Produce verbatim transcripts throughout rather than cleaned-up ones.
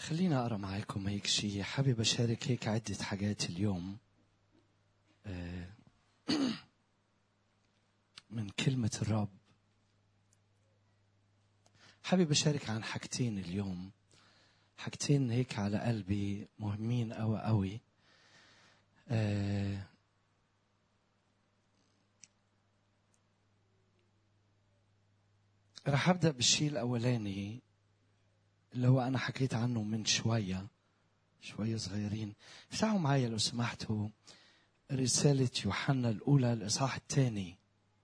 خلينا أقرأ معاكم هيك شيء. حابب أشارك هيك عدة حاجات اليوم من كلمة الرب. حابب أشارك عن حاجتين اليوم، حاجتين هيك على قلبي مهمين أوي أوي. أه رح أبدأ بالشيء الأولاني اللي هو أنا حكيت عنه من شوية شوية صغيرين. افتحوا معايا لو سمحتوا رسالة يوحنا الأولى الإصحاح الثاني.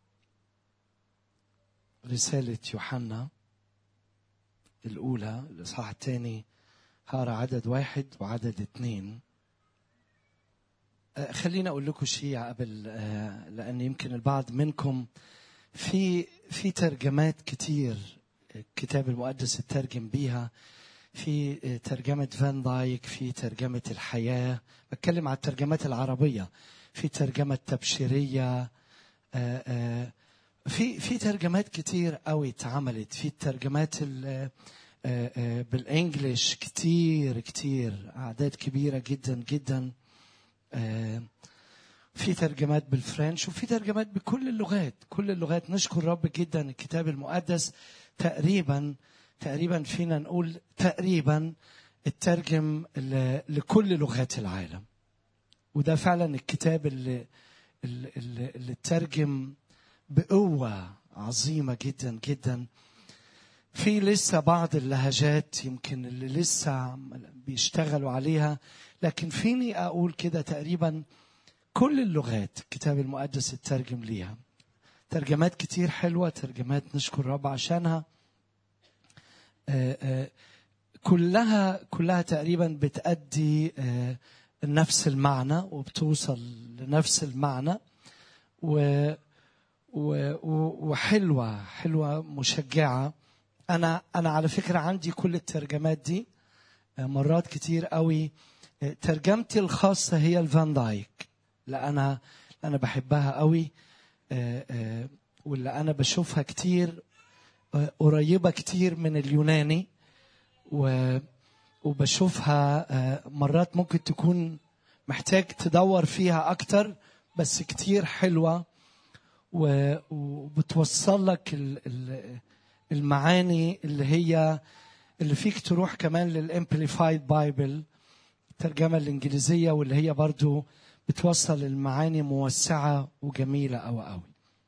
رسالة يوحنا الأولى الإصحاح الثاني، هقرا عدد واحد وعدد اثنين. أه خليني أقول لكم شيء قبل، أه لأن يمكن البعض منكم في في ترجمات كتير الكتاب المقدس الترجم بيها. في ترجمة فان دايك، في ترجمة الحياة، بتكلم على الترجمات العربية، في ترجمة تبشيرية، في في ترجمات كتير قوي اتعملت. في الترجمات بالانجليش كتير كتير، أعداد كبيرة جدا جدا. في ترجمات بالفرنش وفي ترجمات بكل اللغات، كل اللغات. نشكر رب جدا. الكتاب المقدس تقريبا تقريبا فينا نقول تقريبا الترجم لكل لغات العالم، وده فعلا الكتاب اللي اللي, اللي ترجم بقوة عظيمة جدا جدا. في لسه بعض اللهجات يمكن اللي لسه بيشتغلوا عليها، لكن فيني أقول كده تقريبا كل اللغات الكتاب المقدس الترجم ليها. ترجمات كتير حلوة، ترجمات نشكر رب عشانها. آآ آآ كلها كلها تقريبا بتأدي نفس المعنى وبتوصل لنفس المعنى، و وحلوة حلوة مشجعة. أنا أنا على فكرة عندي كل الترجمات دي. مرات كتير قوي ترجمتي الخاصة هي الفان دايك، لا أنا أنا بحبها قوي، واللي أنا بشوفها كتير قريبة كتير من اليوناني، وبشوفها مرات ممكن تكون محتاج تدور فيها أكتر، بس كتير حلوة وبتوصل لك المعاني اللي هي اللي فيك تروح كمان للإمبليفايد بايبل، الترجمة الإنجليزية، واللي هي برضو بتوصل المعاني موسعة وجميلة أو أوي.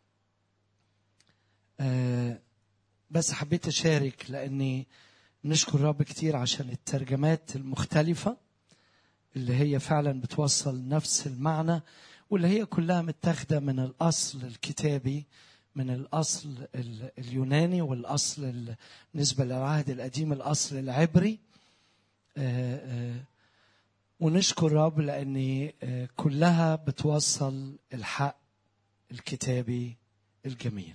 أه بس حبيت أشارك لأني نشكر رب كتير عشان الترجمات المختلفة اللي هي فعلا بتوصل نفس المعنى، واللي هي كلها متاخدة من الأصل الكتابي، من الأصل اليوناني، والأصل بالنسبة للعهد القديم الأصل العبري. أه أه ونشكر رب لأن كلها بتوصل الحق الكتابي الجميل.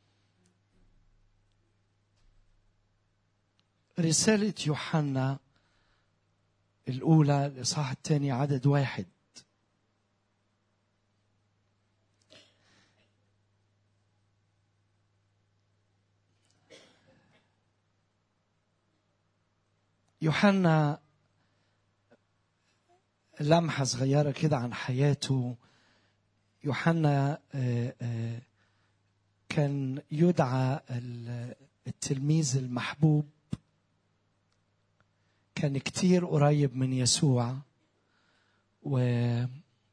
رسالة يوحنا الأولى الإصحاح الثاني عدد واحد. يوحنا لمحة صغيرة كده عن حياته. يوحنا كان يدعى التلميذ المحبوب، كان كتير قريب من يسوع، و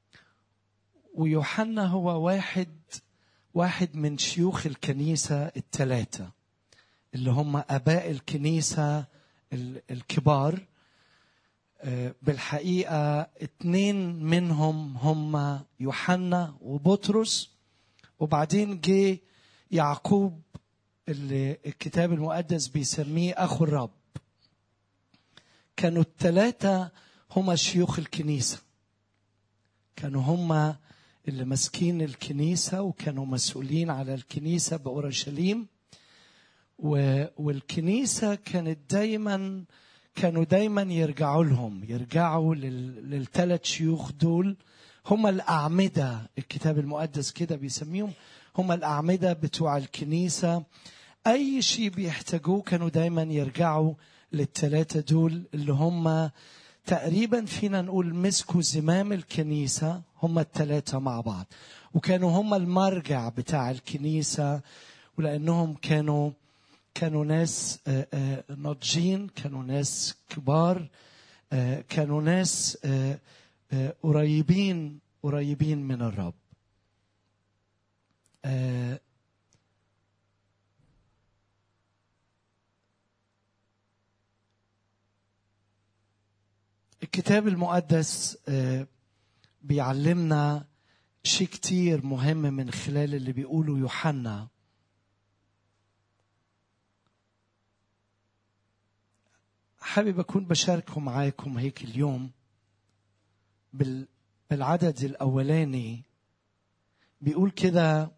ويوحنا هو واحد واحد من شيوخ الكنيسة الثلاثة اللي هم آباء الكنيسة الكبار. بالحقيقة اتنين منهم هم يوحنا وبطرس، وبعدين جه يعقوب اللي الكتاب المقدس بيسميه أخو الرب. كانوا الثلاثة هم شيوخ الكنيسة، كانوا هم اللي ماسكين الكنيسة وكانوا مسؤولين على الكنيسة بأورشليم. والكنيسة كانت دايما كانوا دايما يرجعوا لهم، يرجعوا للثلاث شيوخ دول. هم الأعمدة، الكتاب المقدس كده بيسميهم، هم الأعمدة بتوع الكنيسة. أي شيء بيحتاجوه كانوا دايما يرجعوا للثلاثة دول اللي هم تقريبا فينا نقول مسكوا زمام الكنيسة، هم الثلاثة مع بعض، وكانوا هم المرجع بتاع الكنيسة، ولأنهم كانوا كانوا ناس ناضجين، كانوا ناس كبار، كانوا ناس قريبين قريبين من الرب. الكتاب المقدس بيعلمنا شيء كتير مهم من خلال اللي بيقوله يوحنا. حابب أكون بشاركه معاكم هيك اليوم بالعدد الأولاني. بيقول كده: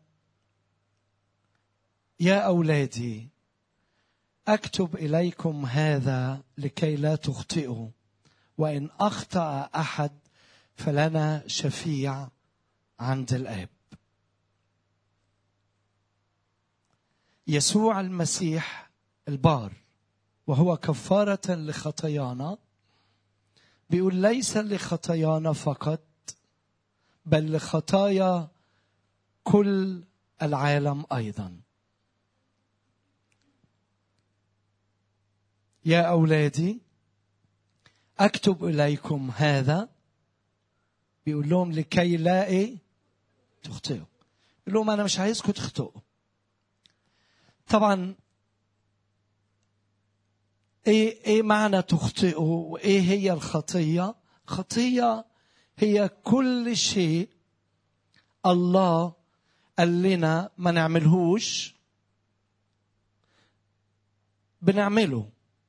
يا أولادي أكتب إليكم هذا لكي لا تخطئوا، وإن أخطأ أحد فلنا شفيع عند الآب، يسوع المسيح البار، وهو كفارة لخطايانا. بيقول ليس لخطايانا فقط، بل لخطايا كل العالم أيضا. يا أولادي أكتب إليكم هذا، بيقول لهم لكي لا إيه تخطئوا. بيقول لهم أنا مش عايزكم تخطئوا. طبعا إيه إيه معنى تخطئوا وإيه هي الخطية؟ خطية هي كل شيء الله قال لنا ما نعملهوش بنعمله.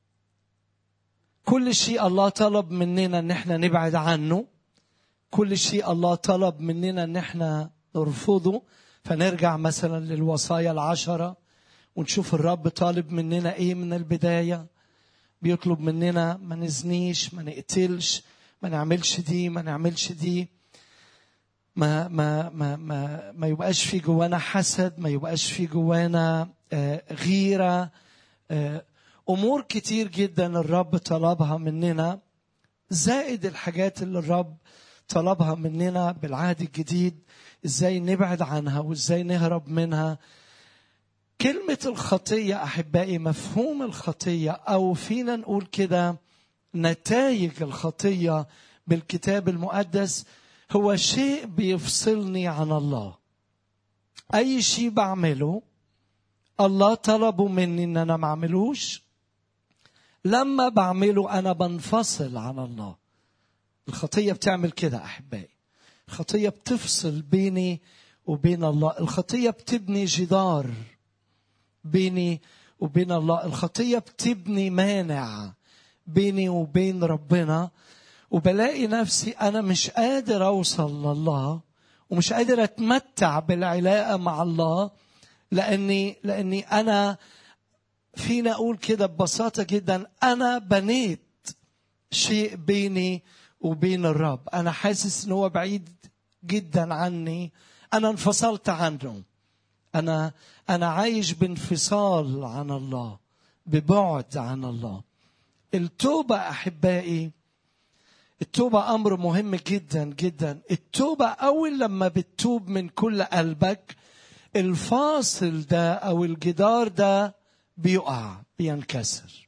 كل شيء الله طلب مننا ان احنا نبعد عنه، كل شيء الله طلب مننا ان احنا نرفضه. فنرجع مثلا للوصايا العشرة ونشوف الرب طالب مننا ايه من البداية. بيطلب مننا ما نزنيش، ما نقتلش، ما نعملش دي، ما نعملش دي، ما ما ما ما ما يبقاش في جوانا حسد، ما يبقاش في جوانا غيرة. أمور كتير جدا الرب طلبها مننا، زائد الحاجات اللي الرب طلبها مننا بالعهد الجديد إزاي نبعد عنها وإزاي نهرب منها. كلمة الخطية أحبائي، مفهوم الخطية أو فينا نقول كده نتائج الخطية بالكتاب المقدس هو شيء بيفصلني عن الله. أي شيء بعمله الله طلبه مني إن أنا ما أعملوش، لما بعمله أنا بنفصل عن الله. الخطية بتعمل كده أحبائي. الخطية بتفصل بيني وبين الله. الخطية بتبني جدار بيني وبين الله. الخطية بتبني مانع بيني وبين ربنا، وبلاقي نفسي أنا مش قادر أوصل لله ومش قادر أتمتع بالعلاقة مع الله، لأني لأني أنا فينا أقول كده ببساطة جدا أنا بنيت شيء بيني وبين الرب. أنا حاسس إنه هو بعيد جدا عني، أنا انفصلت عنه، أنا أنا عايش بانفصال عن الله، ببعد عن الله. التوبة أحبائي، التوبة أمر مهم جدا جدا. التوبة أول لما بتتوب من كل قلبك، الفاصل ده أو الجدار ده بيقع، بينكسر،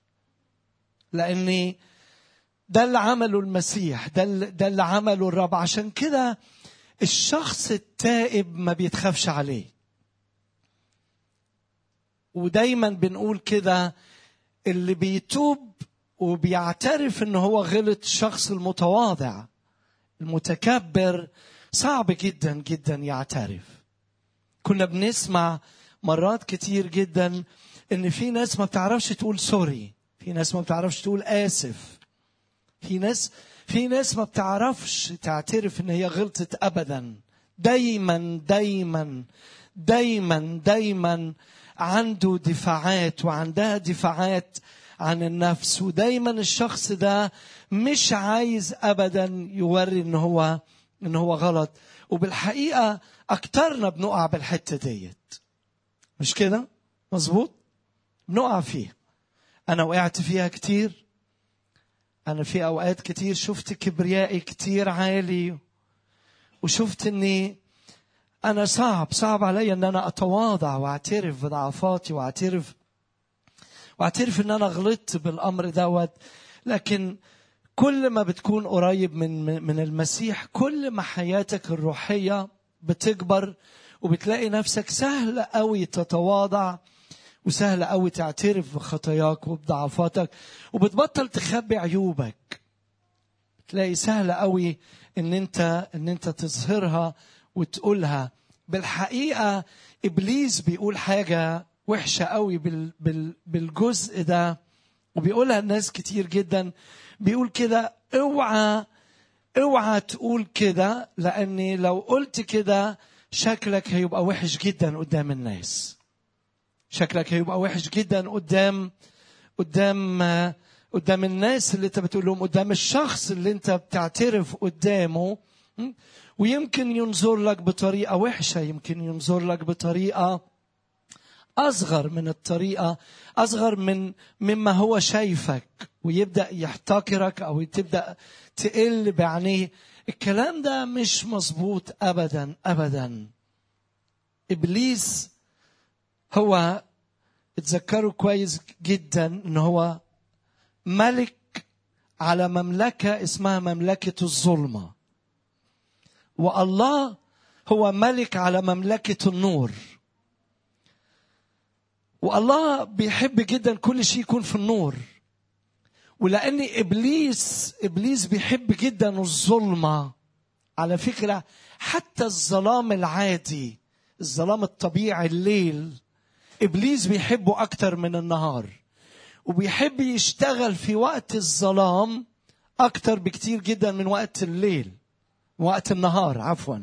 لأني ده اللي عمله المسيح، ده اللي, ده اللي عمله الرب. عشان كده الشخص التائب ما بيتخافش عليه. ودايما بنقول كده اللي بيتوب وبيعترف انه هو غلط، الشخص المتواضع المتكبر صعب جدا جدا يعترف. كنا بنسمع مرات كتير جدا ان في ناس ما بتعرفش تقول سوري، في ناس ما بتعرفش تقول آسف، في ناس في ناس ما بتعرفش تعترف ان هي غلطت ابدا. دايما دايما دايما دايما عنده دفاعات وعندها دفاعات عن النفس، ودايما الشخص ده مش عايز ابدا يوري ان هو ان هو غلط. وبالحقيقة اكترنا بنقع بالحتة ديت، مش كده؟ مظبوط، بنقع فيه. أنا وقعت فيها كتير. أنا في أوقات كتير شفت كبريائي كتير عالي، وشفت أني أنا صعب صعب علي أن أنا أتواضع وأعترف بضعفاتي وأعترف وأعترف أن أنا غلطت بالأمر دوت. لكن كل ما بتكون قريب من من المسيح، كل ما حياتك الروحية بتكبر، وبتلاقي نفسك سهل قوي تتواضع، وسهل قوي تعترف بخطاياك وبضعفاتك، وبتبطل تخبي عيوبك. تلاقي سهل قوي ان انت ان انت تظهرها وتقولها. بالحقيقة إبليس بيقول حاجة وحشة قوي بال بال بالجزء ده، وبيقولها الناس كتير جدا. بيقول كده: اوعى اوعى تقول كده، لأني لو قلت كده شكلك هيبقى وحش جدا قدام الناس. شكلك هيبقى وحش جدا قدام قدام قدام الناس اللي انت بتقول لهم، قدام الشخص اللي انت بتعترف قدامه. ويمكن ينظر لك بطريقة وحشة، يمكن ينظر لك بطريقة أصغر من الطريقة أصغر من مما هو شايفك، ويبدأ يحتقرك أو تبدأ تقل بعينيه. الكلام ده مش مظبوط أبدا أبدا. إبليس هو، اتذكروا كويس جدا، إن هو ملك على مملكة اسمها مملكة الظلمة، والله هو ملك على مملكة النور. والله بيحب جدا كل شيء يكون في النور، ولأن إبليس إبليس بيحب جدا الظلمة. على فكرة حتى الظلام العادي، الظلام الطبيعي، الليل، إبليس بيحبه أكتر من النهار، وبيحب يشتغل في وقت الظلام أكتر بكتير جدا من وقت الليل، وقت النهار عفوا.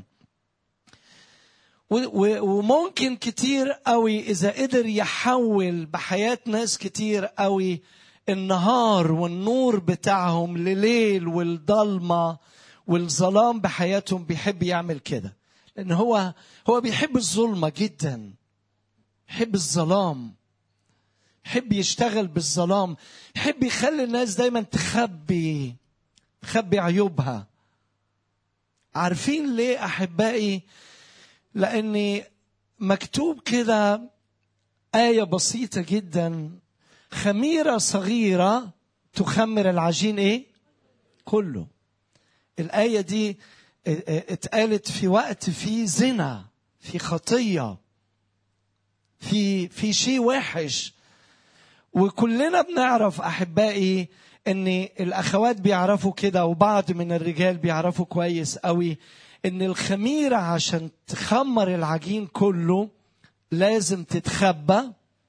وممكن كتير قوي إذا قدر يحول بحياة ناس كتير قوي النهار والنور بتاعهم لليل، والضلمة والظلام بحياتهم، بيحب يعمل كده. لأن هو هو بيحب الظلمة جدا، يحب الظلام، يحب يشتغل بالظلام، يحب يخلي الناس دايما تخبي تخبي عيوبها. عارفين ليه أحبائي؟ لأني مكتوب كده آية بسيطة جدا: خميرة صغيرة تخمر العجين إيه؟ كله. الآية دي اتقالت في وقت في زنا، في خطية، في في شيء وحش. وكلنا بنعرف أحبائي ان الأخوات بيعرفوا كده، وبعض من الرجال بيعرفوا كويس قوي ان الخميرة عشان تخمر العجين كله لازم تتخبى،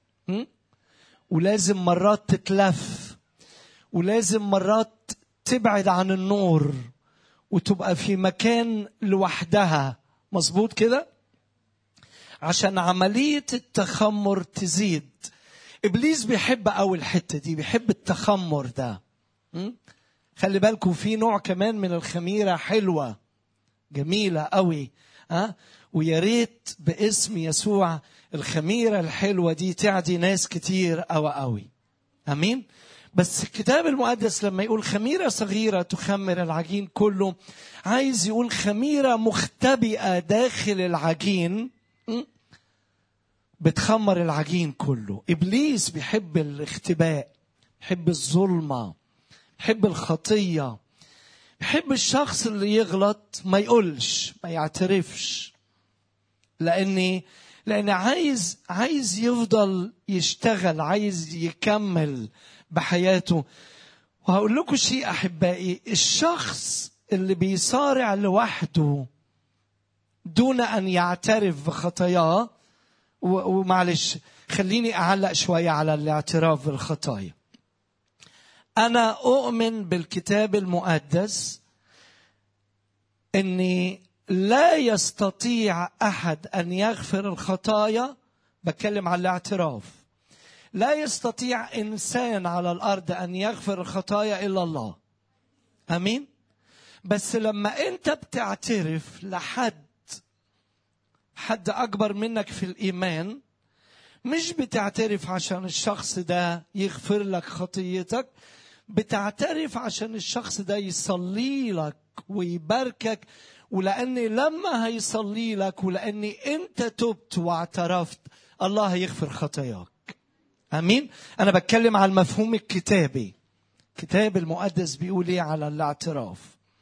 ولازم مرات تتلف، ولازم مرات تبعد عن النور وتبقى في مكان لوحدها. مظبوط كده؟ عشان عملية التخمر تزيد. إبليس بيحب أول الحتة دي، بيحب التخمر ده. خلي بالكم في نوع كمان من الخميرة حلوة جميلة قوي، ها؟ ويا ريت باسم يسوع الخميرة الحلوة دي تعدي ناس كتير قوي قوي. أمين. بس الكتاب المقدس لما يقول خميرة صغيرة تخمر العجين كله، عايز يقول خميرة مختبئة داخل العجين بتخمر العجين كله. إبليس بيحب الاختباء، بيحب الظلمة، بيحب الخطية، بيحب الشخص اللي يغلط ما يقولش، ما يعترفش، لأني لأن عايز عايز يفضل يشتغل، عايز يكمل بحياته. وهقول لكم شيء أحبائي: الشخص اللي بيصارع لوحده دون أن يعترف بخطاياه، ومعلش خليني أعلق شوية على الاعتراف بالخطايا. أنا أؤمن بالكتاب المقدس أني لا يستطيع أحد أن يغفر الخطايا. بتكلم على الاعتراف. لا يستطيع إنسان على الأرض أن يغفر الخطايا إلا الله. أمين. بس لما أنت بتعترف لحد حد أكبر منك في الإيمان، مش بتعترف عشان الشخص ده يغفر لك خطيتك، بتعترف عشان الشخص ده يصلي لك ويباركك، ولأني لما هيصلي لك ولأني أنت تبت واعترفت الله هيغفر خطاياك. أمين. أنا بتكلم على المفهوم الكتابي. الكتاب المقدس بيقول إيه على الاعتراف؟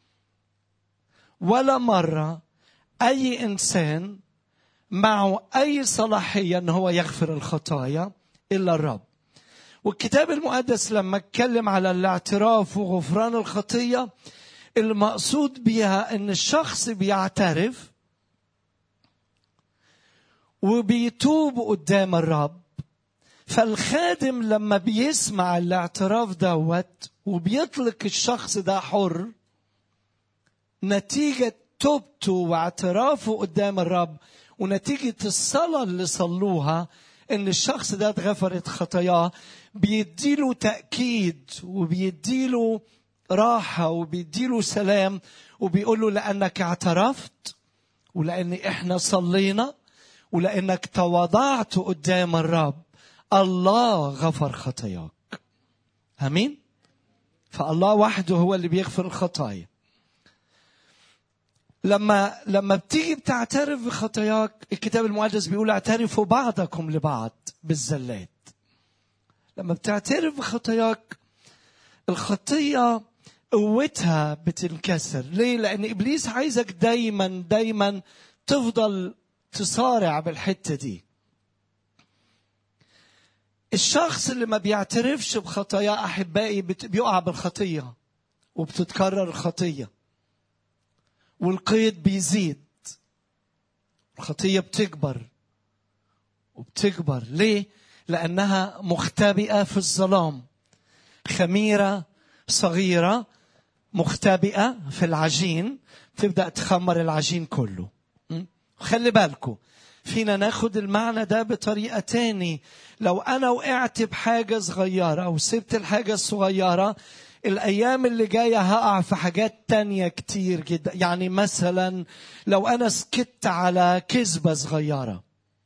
ولا مرة أي إنسان معه أي صلاحية أنه هو يغفر الخطايا إلا الرب. والكتاب المقدس لما اتكلم على الاعتراف وغفران الخطية، المقصود بها أن الشخص بيعترف وبيتوب قدام الرب. فالخادم لما بيسمع الاعتراف دوت وبيطلق الشخص ده حر نتيجة توبته واعترافه قدام الرب، ونتيجة الصلاة اللي صلوها ان الشخص ده اتغفرت خطاياه، بيديله تأكيد وبيديله راحة وبيديله سلام، وبيقوله لأنك اعترفت ولأن احنا صلينا ولأنك تواضعت قدام الرب الله غفر خطاياك. امين. فالله وحده هو اللي بيغفر الخطايا. لما لما بتيجي بتعترف بخطاياك، الكتاب المقدس بيقول اعترفوا بعضكم لبعض بالزلات. لما بتعترف بخطاياك، الخطية قوتها بتنكسر. ليه؟ لأن إبليس عايزك دايما دايما تفضل تصارع بالحتة دي. الشخص اللي ما بيعترفش بخطاياه أحبائي بيقع بالخطية وبتتكرر الخطية والقيد بيزيد، الخطية بتكبر وبتكبر. ليه؟ لأنها مختبئة في الظلام، خميرة صغيرة مختبئة في العجين تبدأ تخمر العجين كله. خلي بالكم، فينا ناخد المعنى ده بطريقة تاني. لو أنا وقعت بحاجة صغيرة وسبت الحاجة الصغيرة، الأيام اللي جاية هقع في حاجات تانية كتير جدا. يعني مثلا لو أنا سكت على كذبة صغيرة،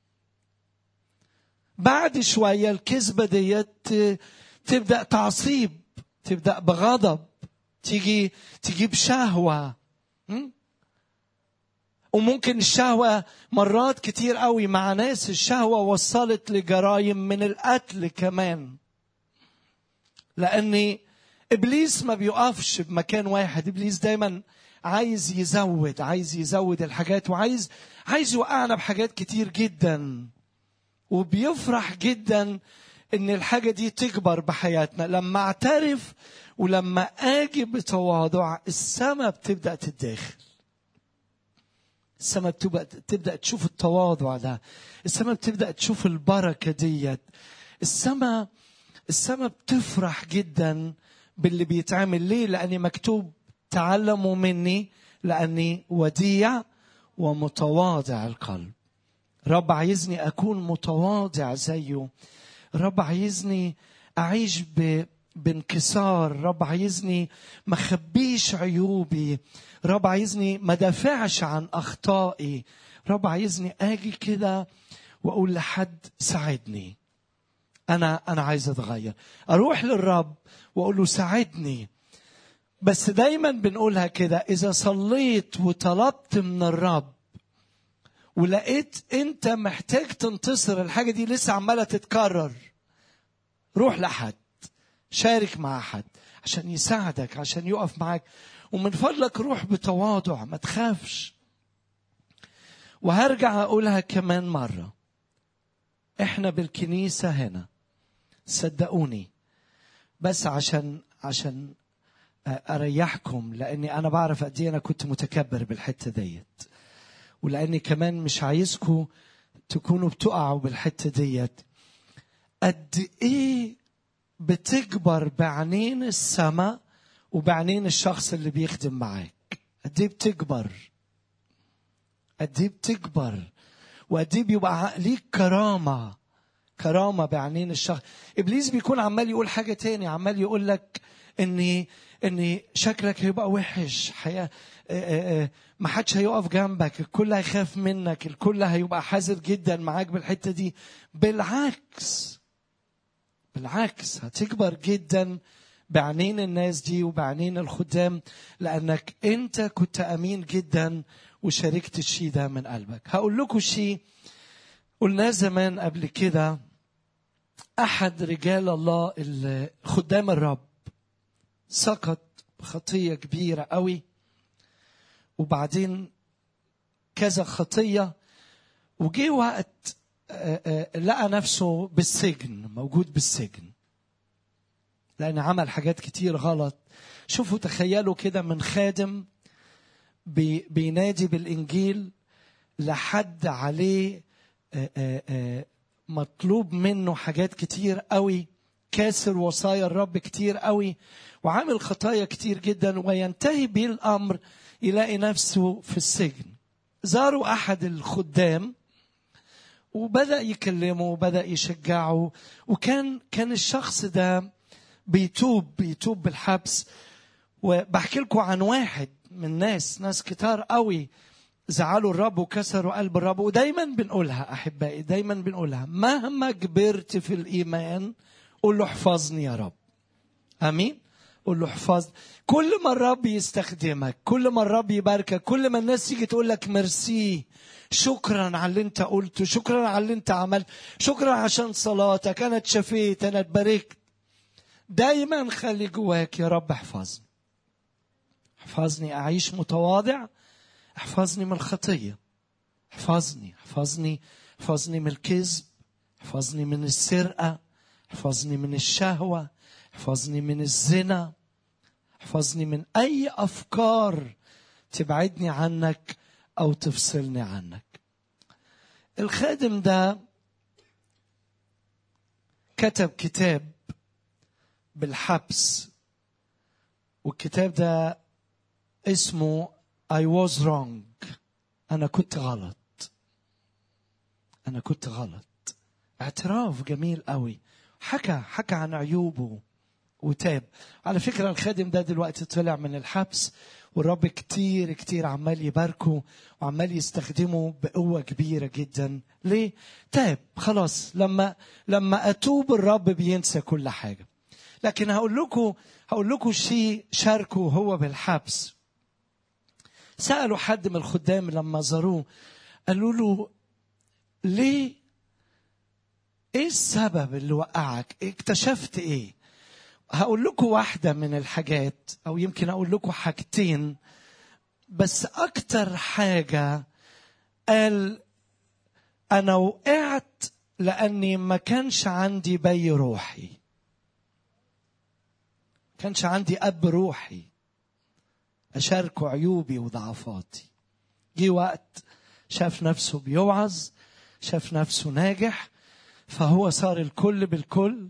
بعد شوية الكذبة ديت تبدأ تعصيب، تبدأ بغضب، تيجي تجيب شهوة. وممكن الشهوة مرات كتير قوي مع ناس الشهوة وصلت لجرائم من القتل كمان. لأن إبليس ما بيقفش بمكان واحد، إبليس دايما عايز يزود عايز يزود الحاجات، وعايز عايز يوقعنا بحاجات كتير جدا، وبيفرح جدا إن الحاجة دي تكبر بحياتنا. لما اعترف ولما آجي بتواضع، السماء بتبدأ تتداخل. السماء بتبدأ تبدأ تشوف التواضع ده، السماء بتبدأ تشوف البركة ديت. السماء السماء بتفرح جدا باللي بيتعمل. ليه؟ لأني مكتوب تعلموا مني لأني وديع ومتواضع القلب. رب عايزني أكون متواضع زيه. رب عايزني أعيش ب بانكسار. رب عايزني ما خبيش عيوبي. رب عايزني ما دافعش عن أخطائي. رب عايزني آجي كده وأقول لحد ساعدني، أنا أنا عايز أتغير. أروح للرب وأقول له ساعدني. بس دايما بنقولها كده، إذا صليت وطلبت من الرب ولقيت أنت محتاج تنتصر، الحاجة دي لسه عمالة تتكرر، روح لحد، شارك مع حد عشان يساعدك، عشان يقف معاك. ومن فضلك روح بتواضع، ما تخافش. وهرجع أقولها كمان مرة، إحنا بالكنيسة هنا صدقوني، بس عشان عشان أريحكم، لأني أنا بعرف قد إيه أنا كنت متكبر بالحتة ديت، ولأني كمان مش عايزكم تكونوا بتقعوا بالحتة ديت. قد إيه بتكبر بعينين السماء وبعينين الشخص اللي بيخدم معاك. قد إيه بتكبر، قد إيه بتكبر، وقد إيه بيبقى ليك كرامة كرامة بعينين الشخص. إبليس بيكون عمال يقول حاجة تاني، عمال يقول لك إني إني شكلك هيبقى وحش، حياة ما حدش هيقف جنبك، الكل هيخاف منك، الكل هيبقى حذر جدا معاك بالحتة دي. بالعكس بالعكس هتكبر جدا بعينين الناس دي وبعينين الخدام، لأنك أنت كنت أمين جدا وشاركت الشيء ده من قلبك. هقول لكم شيء قلناه زمان قبل كده. أحد رجال الله خدام الرب سقط بخطية كبيرة قوي، وبعدين كذا خطية، وجي وقت لقى نفسه بالسجن، موجود بالسجن لأن عمل حاجات كتير غلط. شوفوا تخيلوا كده، من خادم بينادي بالإنجيل لحد عليه مطلوب منه حاجات كتير قوي، كاسر وصايا الرب كتير قوي، وعامل خطايا كتير جدا، وينتهي به الأمر يلاقي نفسه في السجن. زاروا أحد الخدام وبدأ يكلمه وبدأ يشجعه، وكان كان الشخص ده بيتوب بيتوب بالحبس. وبحكي لكم عن واحد من ناس ناس كتار قوي زعلوا الرب وكسروا قلب الرب. ودايما بنقولها أحبائي، دايما بنقولها، مهما كبرت في الإيمان قول له احفظني يا رب. أمين. قول له احفظ. كل ما الرب يستخدمك، كل ما الرب يباركك، كل ما الناس تيجي تقول لك ميرسي، شكرا على اللي انت قلته، شكرا على اللي انت عملت، شكرا عشان صلاتك، انا اتشفيت، انا اتباركت، دايما خلي جواك يا رب احفظني، احفظني اعيش متواضع، احفظني من الخطية، احفظني احفظني احفظني من الكذب، احفظني من السرقة، احفظني من الشهوة، احفظني من الزنا، احفظني من أي أفكار تبعدني عنك أو تفصلني عنك. الخادم ده كتب كتاب بالحبس، والكتاب ده اسمه I was wrong. أنا كنت غلط، أنا كنت غلط. اعتراف جميل قوي. حكى حكى عن عيوبه وتاب. على فكرة الخادم ده دلوقتي طلع من الحبس، والرب كتير كتير عمال يباركه وعمال يستخدمه بقوة كبيرة جدا. ليه؟ تاب خلاص. لما لما أتوب الرب بينسى كل حاجة. لكن هقول لكم هقول لكم شيء شاركه هو بالحبس. سألوا حد من الخدام لما زاروه، قالوا له ليه؟ ايه السبب اللي وقعك؟ اكتشفت ايه؟ هقول لكم واحدة من الحاجات، أو يمكن أقول لكم حاجتين، بس أكتر حاجة قال أنا وقعت لأني ما كانش عندي بي روحي، كانش عندي أب روحي أشاركه عيوبي وضعفاتي. جي وقت شاف نفسه بيوعظ، شاف نفسه ناجح، فهو صار الكل بالكل.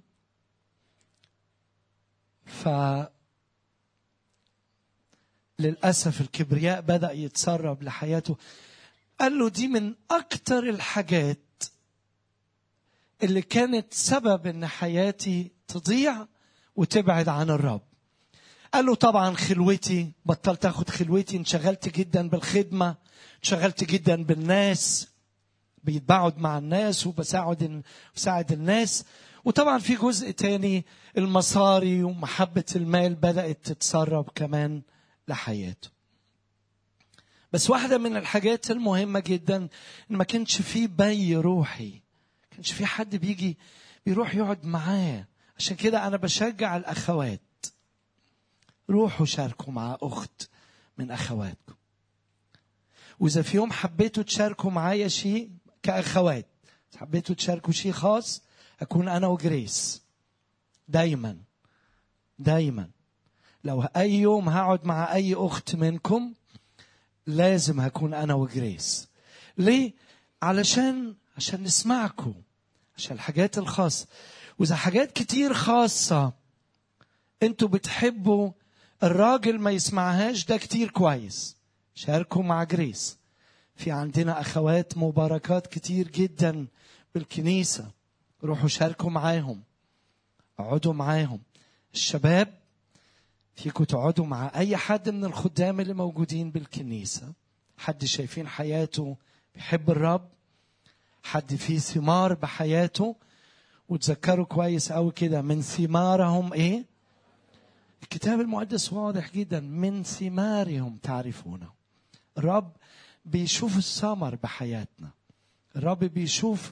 فللأسف الكبرياء بدأ يتسرب لحياته. قال له دي من أكتر الحاجات اللي كانت سبب إن حياتي تضيع وتبعد عن الرب. قال له طبعا خلوتي، بطلت أخد خلوتي، انشغلت جدا بالخدمة، انشغلت جدا بالناس، بيتبعد مع الناس وبساعد بساعد الناس. وطبعا في جزء تاني، المصاري ومحبة المال بدأت تتسرب كمان لحياته. بس واحدة من الحاجات المهمة جدا إن ما كانش فيه بي روحي، ما كانش فيه حد بيجي بيروح يقعد معاه. عشان كده أنا بشجع الأخوات، روحوا شاركوا مع أخت من أخواتكم. وإذا في يوم حبيتوا تشاركوا معايا شيء كأخوات، حبيتوا تشاركوا شيء خاص، أكون أنا وجريس دايما دايما. لو أي يوم هقعد مع أي أخت منكم لازم هكون أنا وجريس. ليه؟ علشان عشان نسمعكم، عشان الحاجات الخاصة. وإذا حاجات كتير خاصة أنتوا بتحبوا الراجل ما يسمعهاش، ده كتير كويس، شاركوا مع جريس. في عندنا أخوات مباركات كتير جدا بالكنيسة، روحوا شاركوا معاهم، اقعدوا معاهم. الشباب فيكم تقعدوا مع اي حد من الخدام اللي موجودين بالكنيسة، حد شايفين حياته بيحب الرب، حد فيه ثمار بحياته. وتذكروا كويس قوي كده، من ثمارهم ايه؟ الكتاب المقدس واضح جدا، من ثمارهم تعرفونه. الرب بيشوف الثمر بحياتنا، الرب بيشوف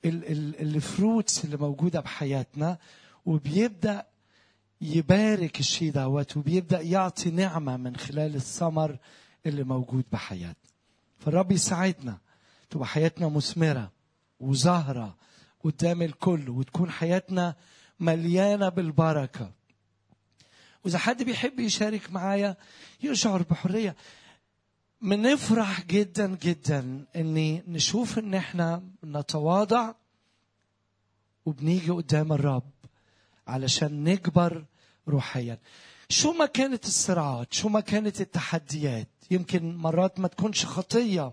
الفروتس اللي موجودة بحياتنا، وبيبدأ يبارك الشيء دوت، وبيبدأ يعطي نعمة من خلال الثمر اللي موجود بحياتنا. فالرب يساعدنا تبقى حياتنا مثمرة وزهرة قدام الكل، وتكون حياتنا مليانة بالبركة. وإذا حد بيحب يشارك معايا يشعر بحرية. منفرح جدا جدا إني نشوف إن إحنا نتواضع وبنيجي قدام الرب علشان نكبر روحيا. شو ما كانت الصراعات، شو ما كانت التحديات، يمكن مرات ما تكونش خطية،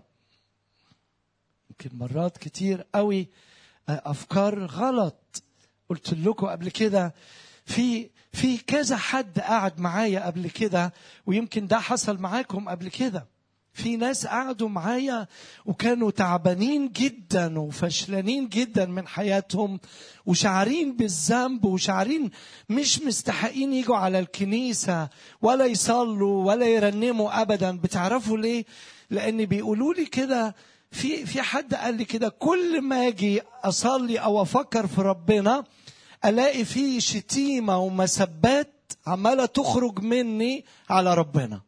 يمكن مرات كتير قوي أفكار غلط. قلت لكم قبل كده في في كذا حد قاعد معايا قبل كده، ويمكن ده حصل معاكم قبل كده. في ناس قعدوا معايا وكانوا تعبانين جدا وفشلانين جدا من حياتهم، وشعرين بالذنب، وشعرين مش مستحقين يجوا على الكنيسة ولا يصلوا ولا يرنموا أبدا. بتعرفوا ليه؟ لأن بيقولوا لي كده، في في حد قال لي كده، كل ما أجي أصلي أو أفكر في ربنا ألاقي فيه شتيمة ومسبات عمالة تخرج مني على ربنا.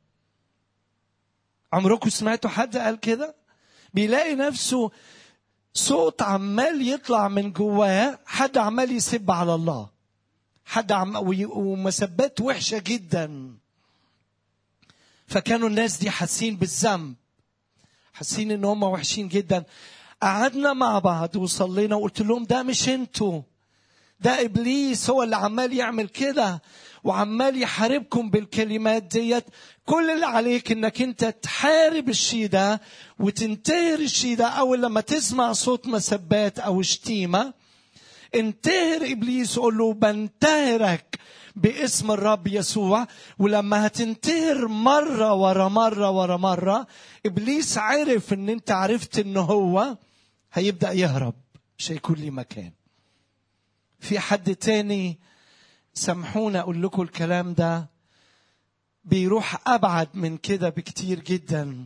عمركم سمعتوا حد قال كده؟ بيلاقي نفسه صوت عمال يطلع من جواه، حد عمال يسب على الله، حد عم ومسبات وحشة جدا. فكانوا الناس دي حاسين بالذنب، حاسين ان هم وحشين جدا. قعدنا مع بعض وصلينا وقلت لهم ده مش انتوا، ده إبليس هو اللي عمال يعمل كده وعمال يحاربكم بالكلمات ديت. كل اللي عليك انك انت تحارب الشيء ده وتنتهر الشيء ده. اول لما تسمع صوت مسبات او شتيمة، انتهر إبليس، قول له بنتهرك باسم الرب يسوع. ولما هتنتهر مرة ورا مرة ورا مرة، إبليس عرف ان انت عرفت ان هو هيبدأ يهرب، مش هيكون لي مكان. في حد تاني سامحونا أقول لكم الكلام ده بيروح أبعد من كده بكتير جدا.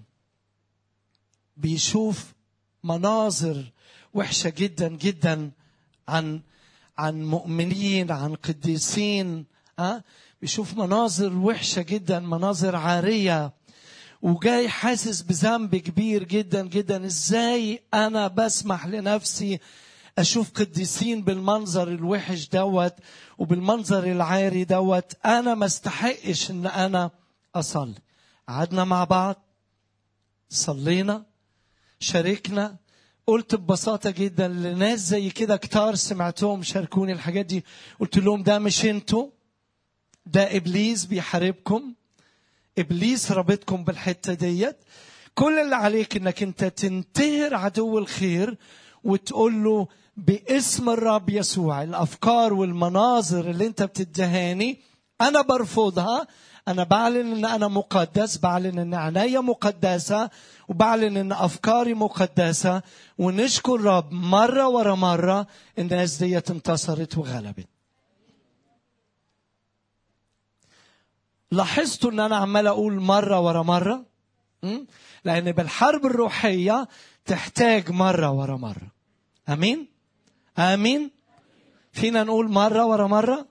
بيشوف مناظر وحشة جدا جدا عن عن مؤمنين، عن قديسين. أه؟ بيشوف مناظر وحشة جدا، مناظر عارية، وجاي حاسس بذنب كبير جدا جدا. إزاي أنا بسمح لنفسي أشوف قديسين بالمنظر الوحش دوت وبالمنظر العاري دوت؟ أنا ما استحقش إن أنا أصلي. قعدنا مع بعض، صلينا، شاركنا. قلت ببساطة جدا لناس زي كده كتار سمعتهم شاركوني الحاجات دي، قلت لهم ده مش انتوا، ده إبليس بيحاربكم، إبليس رابطكم بالحتة ديت. كل اللي عليك إنك أنت تنتهر عدو الخير وتقول له باسم الرب يسوع، الأفكار والمناظر اللي انت بتدهاني أنا برفضها. أنا بعلن أن أنا مقدس، بعلن أن عناية مقدسة، وبعلن أن أفكاري مقدسة. ونشكر الرب مرة ورا مرة الناس دي انتصرت وغلبت. لاحظتوا أن أنا عمال أقول مرة ورا مرة؟ لأن بالحرب الروحية تحتاج مرة ورا مرة. أمين؟ آمين؟ فينا نقول مرة ورا مرة؟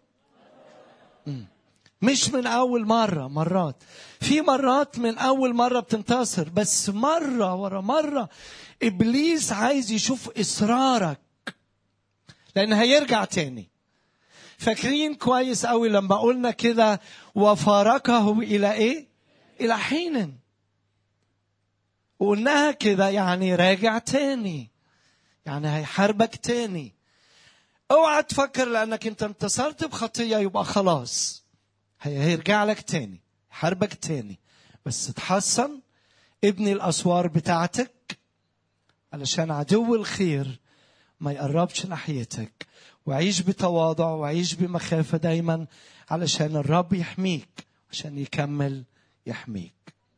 مش من أول مرة، مرات. في مرات من أول مرة بتنتصر، بس مرة ورا مرة. إبليس عايز يشوف إصرارك، لأن هيرجع تاني. فاكرين كويس قوي لما قلنا كده وفارقه إلى إيه؟ إلى حين. وقلناها كده يعني راجع تاني، يعني هيحاربك تاني. اوعى تفكر لأنك انت انتصرت بخطية يبقى خلاص، هيرجع لك تاني، حاربك تاني. بس تحسن، ابني الأسوار بتاعتك، علشان عدو الخير ما يقربش ناحيتك. وعيش بتواضع وعيش بمخافة دايما علشان الرب يحميك، عشان يكمل يحميك.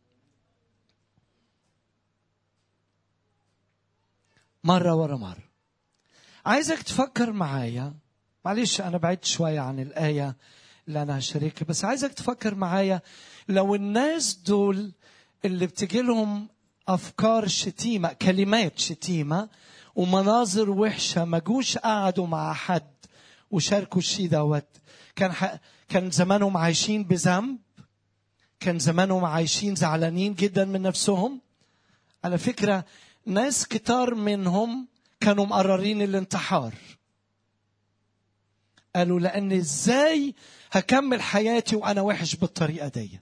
مرة ورا مرة. عايزك تفكر معايا، معلش أنا بعدت شوية عن الآية اللي أنا هشاركها، بس عايزك تفكر معايا لو الناس دول اللي بتجي لهم أفكار شتيمة، كلمات شتيمة ومناظر وحشة، ما جوش قعدوا مع حد وشاركوا الشيء دوت، كان ح... كان زمانهم عايشين بذنب، كان زمانهم عايشين زعلانين جدا من نفسهم. على فكرة ناس كتار منهم كانوا مقررين الانتحار. قالوا لأن إزاي هكمل حياتي وأنا وحش بالطريقة ديت.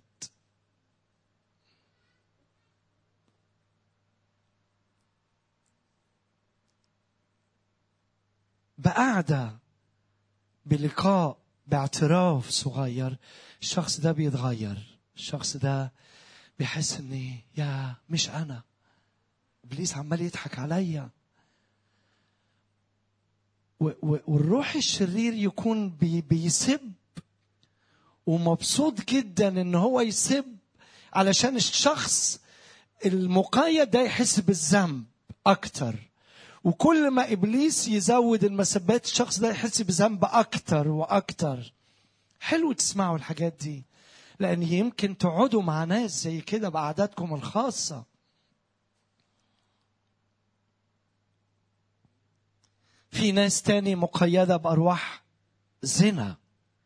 بقعدة بلقاء باعتراف صغير الشخص ده بيتغير، الشخص ده بيحس اني يا مش انا، ابليس عمال يضحك عليا. والروح الشرير يكون بي بيسب ومبسوط جدا ان هو يسب علشان الشخص المقيد ده يحس بالذنب اكتر. وكل ما إبليس يزود المسبات الشخص ده يحس بذنب أكتر وأكتر. حلو تسمعوا الحاجات دي، لأن يمكن تقعدوا مع ناس زي كده بقعداتكم الخاصة. في ناس تاني مقيدة بأرواح زنا.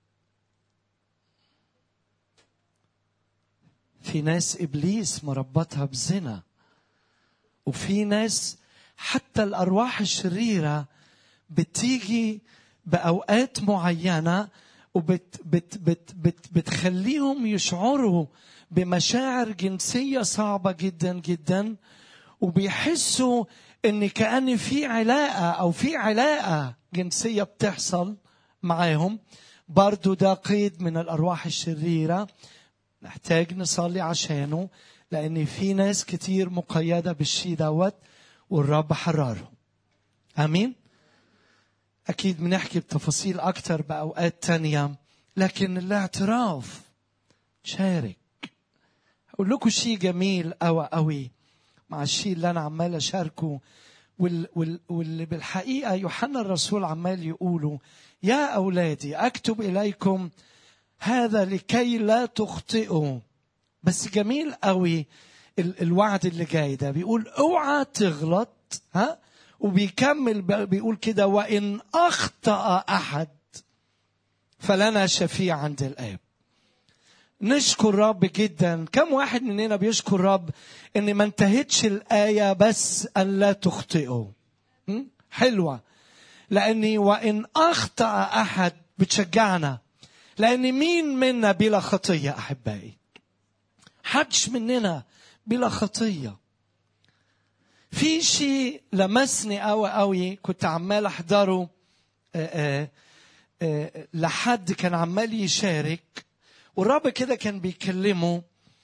في ناس إبليس مربطها بزنا. وفي ناس حتى الأرواح الشريرة بتيجي بأوقات معينة وبت بت بت بت بتخليهم يشعروا بمشاعر جنسية صعبة جدا جدا، وبيحسوا إن كأن في علاقة أو في علاقة جنسية بتحصل معاهم. برضو ده قيد من الأرواح الشريرة، نحتاج نصلي عشانه، لأن في ناس كتير مقيدة بالشي دوت والرب حررهم. أمين. أكيد بنحكي بتفاصيل أكتر بأوقات تانية، لكن الاعتراف شارك. أقول لكم شيء جميل أوي أوي مع الشيء اللي أنا عمال أشاركه، وال وال واللي بالحقيقة يوحنا الرسول عمال يقوله: يا أولادي أكتب إليكم هذا لكي لا تخطئوا. بس جميل أوي الوعد اللي جاي ده، بيقول اوعى تغلط. ها وبيكمل بيقول كده: وإن أخطأ أحد فلنا شفيع عند الآب. نشكر رب جدا. كم واحد مننا بيشكر رب ان ما انتهتش الآية بس أن لا تخطئوا؟ حلوة، لأني وإن أخطأ أحد بتشجعنا، لأن مين منا بلا خطية أحبائي؟ حدش مننا بلا خطية. في شيء لمسني قوي قوي، كنت عمال أحضره آآ آآ لحد كان عمال يشارك، والرب كده كان بيكلمه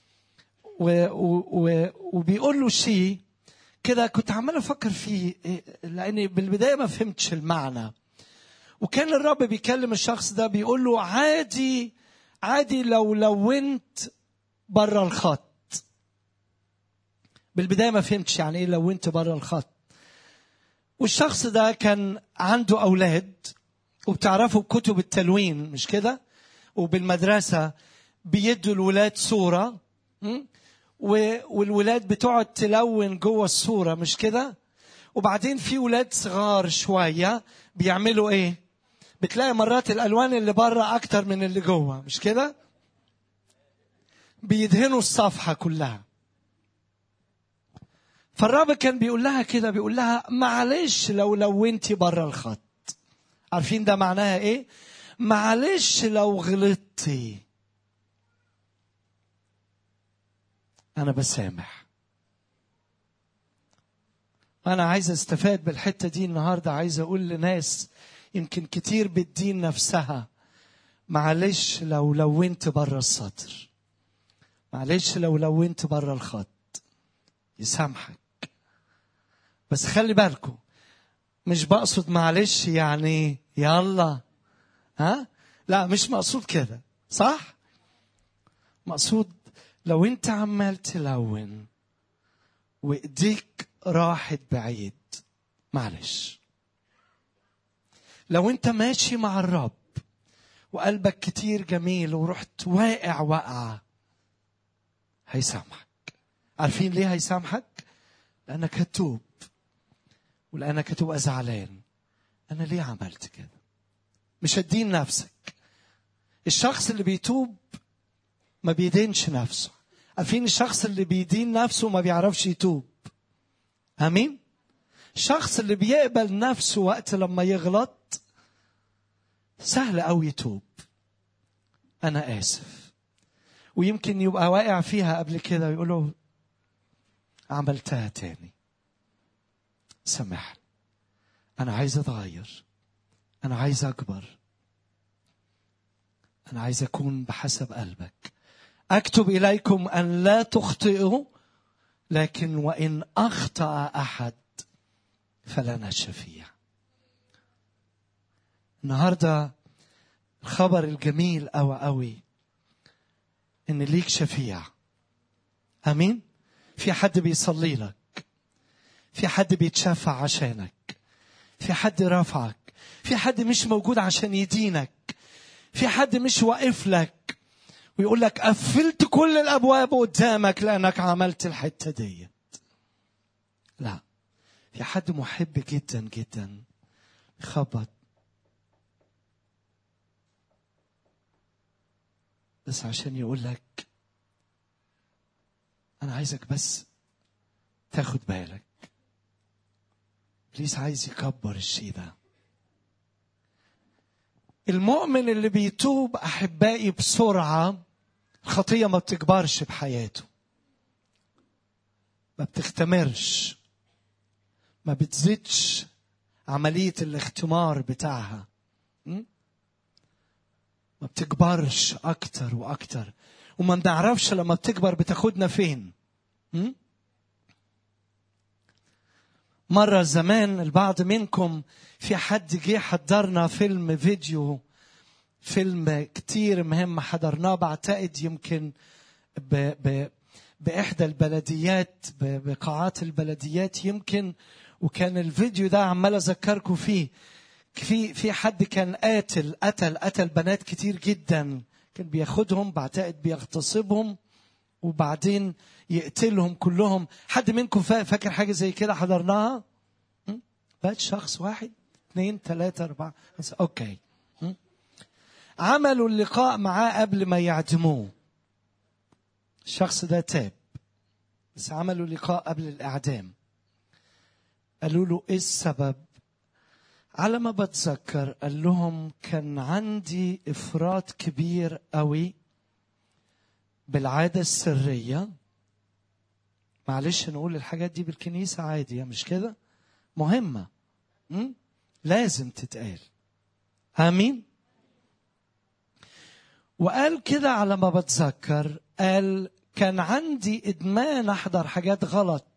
وبيقول له شيء كده. كنت عمال أفكر فيه لأني بالبداية ما فهمتش المعنى. وكان الرب بيكلم الشخص ده بيقول له: عادي عادي لو لونت برا الخط. بالبداية ما فهمتش يعني إيه لونت برا الخط. والشخص ده كان عنده أولاد، وبتعرفوا بكتب التلوين مش كده؟ وبالمدرسة بيدوا الولاد صورة، والولاد بتقعد تلون جوه الصورة مش كده؟ وبعدين في ولاد صغار شوية بيعملوا إيه؟ بتلاقي مرات الألوان اللي برا أكتر من اللي جوه مش كده؟ بيدهنوا الصفحة كلها. فالرب كان بيقول لها كده، بيقول لها: معلش لو لونتي برا الخط. عارفين ده معناها إيه؟ معلش لو غلطتي، أنا بسامح. أنا عايز استفاد بالحتة دي النهاردة. عايز أقول لناس يمكن كتير بتدين نفسها: معلش لو لونت برا السطر، معلش لو لونت برا الخط، يسامحك. بس خلي بالكم، مش بقصد معلش يعني يلا، ها؟ لا مش مقصود كده، صح؟ مقصود لو انت عمال تلون وايديك راحت بعيد، معلش. لو انت ماشي مع الرب وقلبك كتير جميل ورحت واقع وقعة، هيسامحك. عارفين ليه هيسامحك؟ لأنك هتوب، ولأنك هتبقى زعلان. أنا ليه عملت كده؟ مش هتدين نفسك. الشخص اللي بيتوب ما بيدينش نفسه. عارفين الشخص اللي بيدين نفسه ما بيعرفش يتوب. أمين؟ الشخص اللي بيقبل نفسه وقت لما يغلط سهل أوي يتوب. أنا آسف. ويمكن يبقى واقع فيها قبل كده ويقوله عملتها تاني، سامحني، أنا عايز أتغير، أنا عايز أكبر، أنا عايز أكون بحسب قلبك. أكتب إليكم أن لا تخطئوا، لكن وإن أخطأ أحد فلنا الشفيع. النهاردة الخبر الجميل أوي أوي إن ليك شفيع. أمين؟ في حد بيصلي لك، في حد بيتشفع عشانك، في حد رافعك، في حد مش موجود عشان يدينك، في حد مش واقف لك ويقول لك قفلت كل الأبواب قدامك لأنك عملت الحتة دي. لا، في حد محب جدا جدا يخبط بس عشان يقول لك أنا عايزك بس تاخد بالك. إبليس عايز يكبر الشيء ده. المؤمن اللي بيتوب أحبائي بسرعة، الخطية ما بتكبرش بحياته، ما بتختمرش، ما بتزيدش عملية الاختمار بتاعها، ما بتكبرش أكتر وأكتر، وما بنعرفش لما بتكبر بتاخدنا فين. مرة زمان البعض منكم في حد جه حضرنا فيلم فيديو، فيلم كتير مهم حضرناه، بعتقد يمكن ب ب بإحدى البلديات، بقاعات البلديات يمكن، وكان الفيديو ده عمال أذكركم فيه. في في حد كان قاتل قتل قتل بنات كتير جدا، كان بياخدهم بعتقد بيغتصبهم وبعدين يقتلهم كلهم. حد منكم فاكر حاجة زي كده حضرناها؟ بات شخص واحد اثنين ثلاثة أربعة أوكي. عملوا اللقاء معاه قبل ما يعدموه. الشخص ده تاب، بس عملوا لقاء قبل الإعدام. قالوا له إيه السبب؟ على ما بتذكر قال لهم كان عندي إفراط كبير قوي بالعادة السرية. معلش نقول الحاجات دي بالكنيسة عادية مش كده؟ مهمة، م? لازم تتقال. آمين. وقال كده على ما بتذكر، قال كان عندي إدمان أحضر حاجات غلط،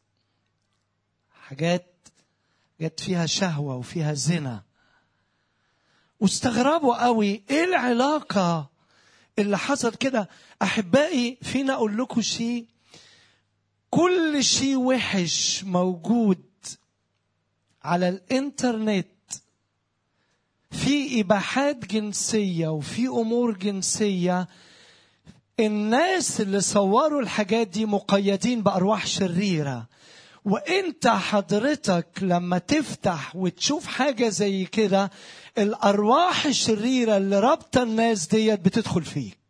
حاجات جت فيها شهوة وفيها زنا. واستغربوا قوي ايه العلاقة اللي حصل كده. أحبائي فينا أقول لكم شيء، كل شيء وحش موجود على الإنترنت، في إباحات جنسية وفي أمور جنسية، الناس اللي صوروا الحاجات دي مقيدين بأرواح شريرة. وانت حضرتك لما تفتح وتشوف حاجة زي كده، الأرواح الشريرة اللي رابطة الناس ديت بتدخل فيك.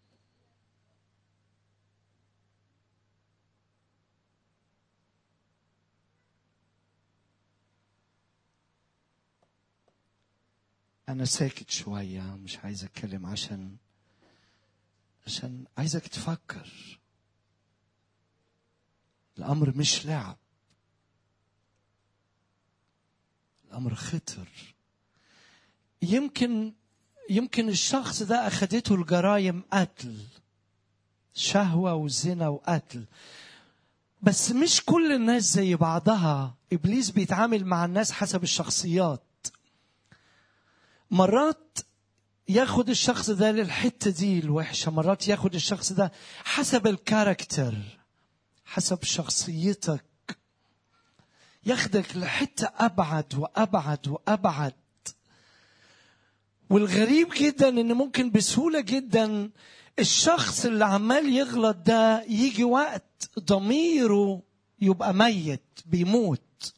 أنا ساكت شوية، مش عايز أتكلم عشان عشان عايزك تفكر. الأمر مش لعب، الأمر خطر. يمكن يمكن الشخص ده أخدته الجرائم قتل، شهوة وزنا وقتل، بس مش كل الناس زي بعضها. إبليس بيتعامل مع الناس حسب الشخصيات. مرات ياخد الشخص ده للحتة دي الوحشة، مرات ياخد الشخص ده حسب الكاركتر، حسب شخصيتك، ياخدك لحتة أبعد وأبعد وأبعد. والغريب جدا إن ممكن بسهولة جدا الشخص اللي عمال يغلط ده يجي وقت ضميره يبقى ميت، بيموت،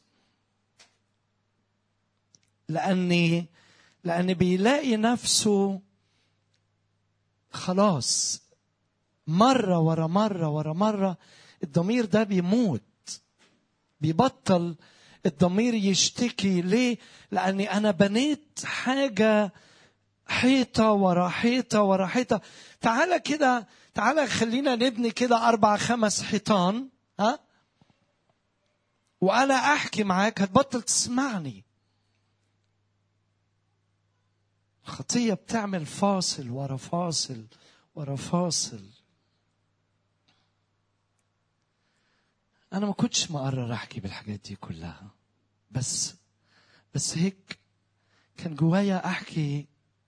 لأني لأن بيلاقي نفسه خلاص مرة ورا مرة ورا مرة الضمير ده بيموت، بيبطل الضمير يشتكي. ليه؟ لأني أنا بنيت حاجة حيطة ورا حيطة ورا حيطة. تعالى كده، تعالى خلينا نبني كده أربع خمس حيطان، ها؟ وأنا أحكي معاك هتبطل تسمعني. الخطية بتعمل فاصل ورا فاصل ورا فاصل. أنا ما كنتش مقرر أحكي بالحاجات دي كلها، بس بس هيك كان جوايا أحكي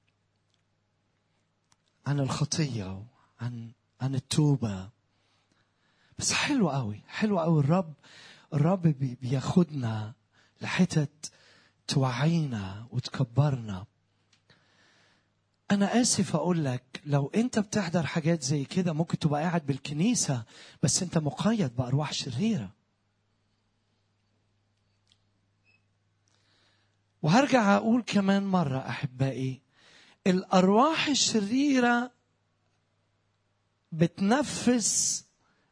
عن الخطية وعن عن التوبة. بس حلو قوي، حلو قوي. الرب الرب بياخدنا لحتت توعينا وتكبرنا. أنا آسف أقول لك، لو أنت بتحضر حاجات زي كده ممكن تبقى قاعد بالكنيسة بس أنت مقيد بأرواح شريرة. وهرجع أقول كمان مرة أحبائي، الأرواح الشريرة بتنفس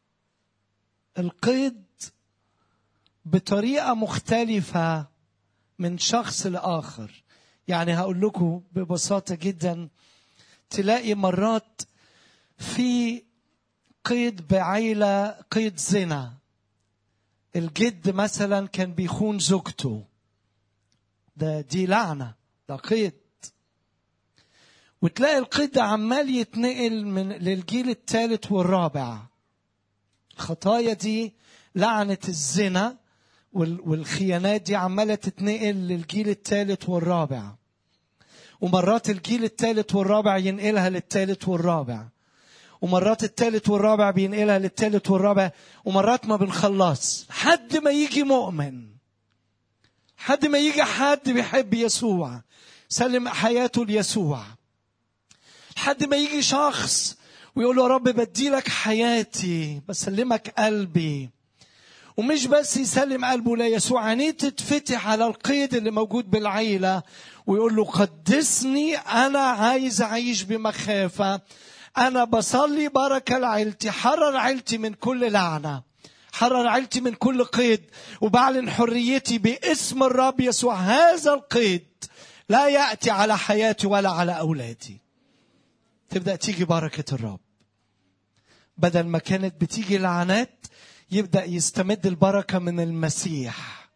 القيد بطريقة مختلفة من شخص لآخر. يعني هقول لكم ببساطة جدا، تلاقي مرات في قيد بعيلة، قيد زنا، الجد مثلا كان بيخون زوجته، ده دي لعنة، ده قيد. وتلاقي القيد ده عمال يتنقل من للجيل الثالث والرابع. الخطايا دي، لعنة الزنا والخيانات دي عمالة تتنقل للجيل الثالث والرابع، ومرات الجيل الثالث والرابع ينقلها للثالث والرابع، ومرات الثالث والرابع بينقلها للثالث والرابع، ومرات ما بنخلص حد ما يجي مؤمن، حد ما يجي حد بيحب يسوع سلم حياته ليسوع، حد ما يجي شخص ويقول له يا رب بدي لك حياتي بسلمك قلبي. ومش بس يسلم قلبه ليسوع، عينيه تتفتح على القيد اللي موجود بالعيلة ويقول له قدسني، أنا عايز أعيش بمخافة، أنا بصلي بركة لعيلتي، حرر عيلتي من كل لعنة، حرر عيلتي من كل قيد، وبعلن حريتي باسم الرب يسوع. هذا القيد لا يأتي على حياتي ولا على أولادي. تبدأ تيجي بركة الرب، بدل ما كانت بتيجي لعنات يبدأ يستمد البركة من المسيح.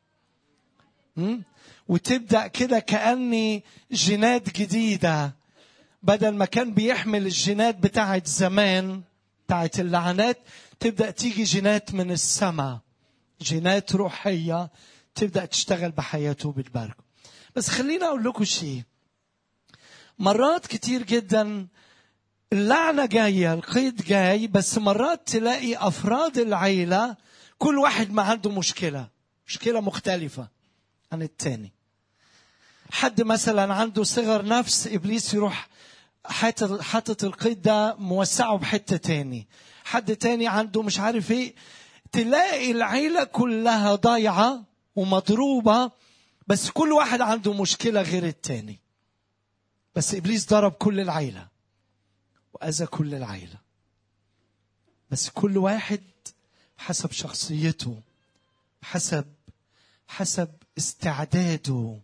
وتبدأ كده كأني جينات جديدة، بدل ما كان بيحمل الجينات بتاعت زمان بتاعت اللعنات، تبدأ تيجي جينات من السماء، جينات روحية تبدأ تشتغل بحياته بالبركة. بس خلينا أقول لكم شيء، مرات كتير جدا اللعنة جاية، القيد جاي، بس مرات تلاقي أفراد العيلة كل واحد ما عنده مشكلة، مشكلة مختلفة عن التاني. حد مثلا عنده صغر نفس، إبليس يروح حاطط القيد ده موسعه بحتة تاني. حد تاني عنده مش عارف ايه، تلاقي العيلة كلها ضايعة ومضروبة، بس كل واحد عنده مشكلة غير التاني. بس إبليس ضرب كل العيلة وأذى كل العيلة، بس كل واحد حسب شخصيته، حسب حسب استعداده،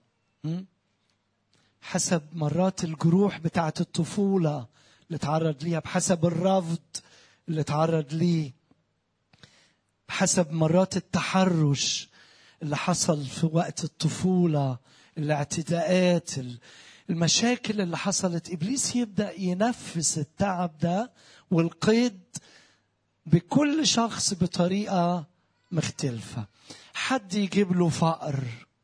حسب مرات الجروح بتاعة الطفولة اللي تعرض ليها، بحسب الرفض اللي تعرض ليه، بحسب مرات التحرش اللي حصل في وقت الطفولة، الاعتداءات، المشاكل اللي حصلت. إبليس يبدأ ينفس التعب ده والقيد بكل شخص بطريقة مختلفة. حد يجيب له فقر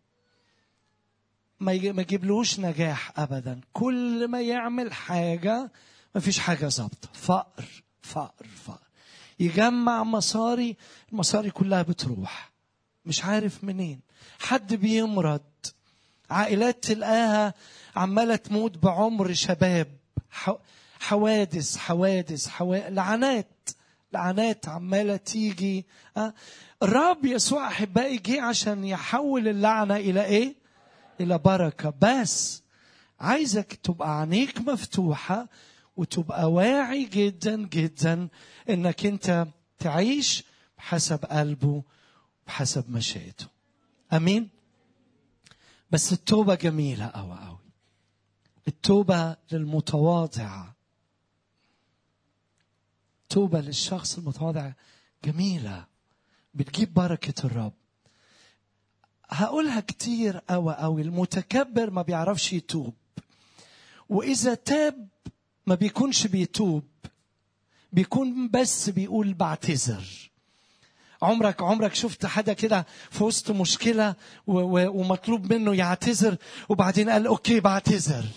ما يجيبلوش نجاح أبدا. كل ما يعمل حاجة ما فيش حاجة ظابطة. فقر فقر فقر. يجمع مصاري، المصاري كلها بتروح مش عارف منين. حد بيمرض، عائلات تلقاها عمالة تموت بعمر شباب. حوادث حوادث حوادث لعنات لعنات عمالة تيجي. الرب يسوع أحبائي جه عشان يحول اللعنة إلى إيه؟ إلى بركة. بس عايزك تبقى عينيك مفتوحة وتبقى واعي جدا جدا إنك أنت تعيش بحسب قلبه بحسب مشيئته. أمين. بس التوبة جميلة أوي أوي. التوبة للمتواضع، توبة للشخص المتواضع جميلة، بتجيب بركة الرب. هقولها كتير أوي أوي. المتكبر ما بيعرفش يتوب، وإذا تاب ما بيكونش بيتوب، بيكون بس بيقول بعتذر. عمرك عمرك شفت حدا كده في وسط مشكلة ومطلوب منه يعتذر وبعدين قال أوكي بعتذر؟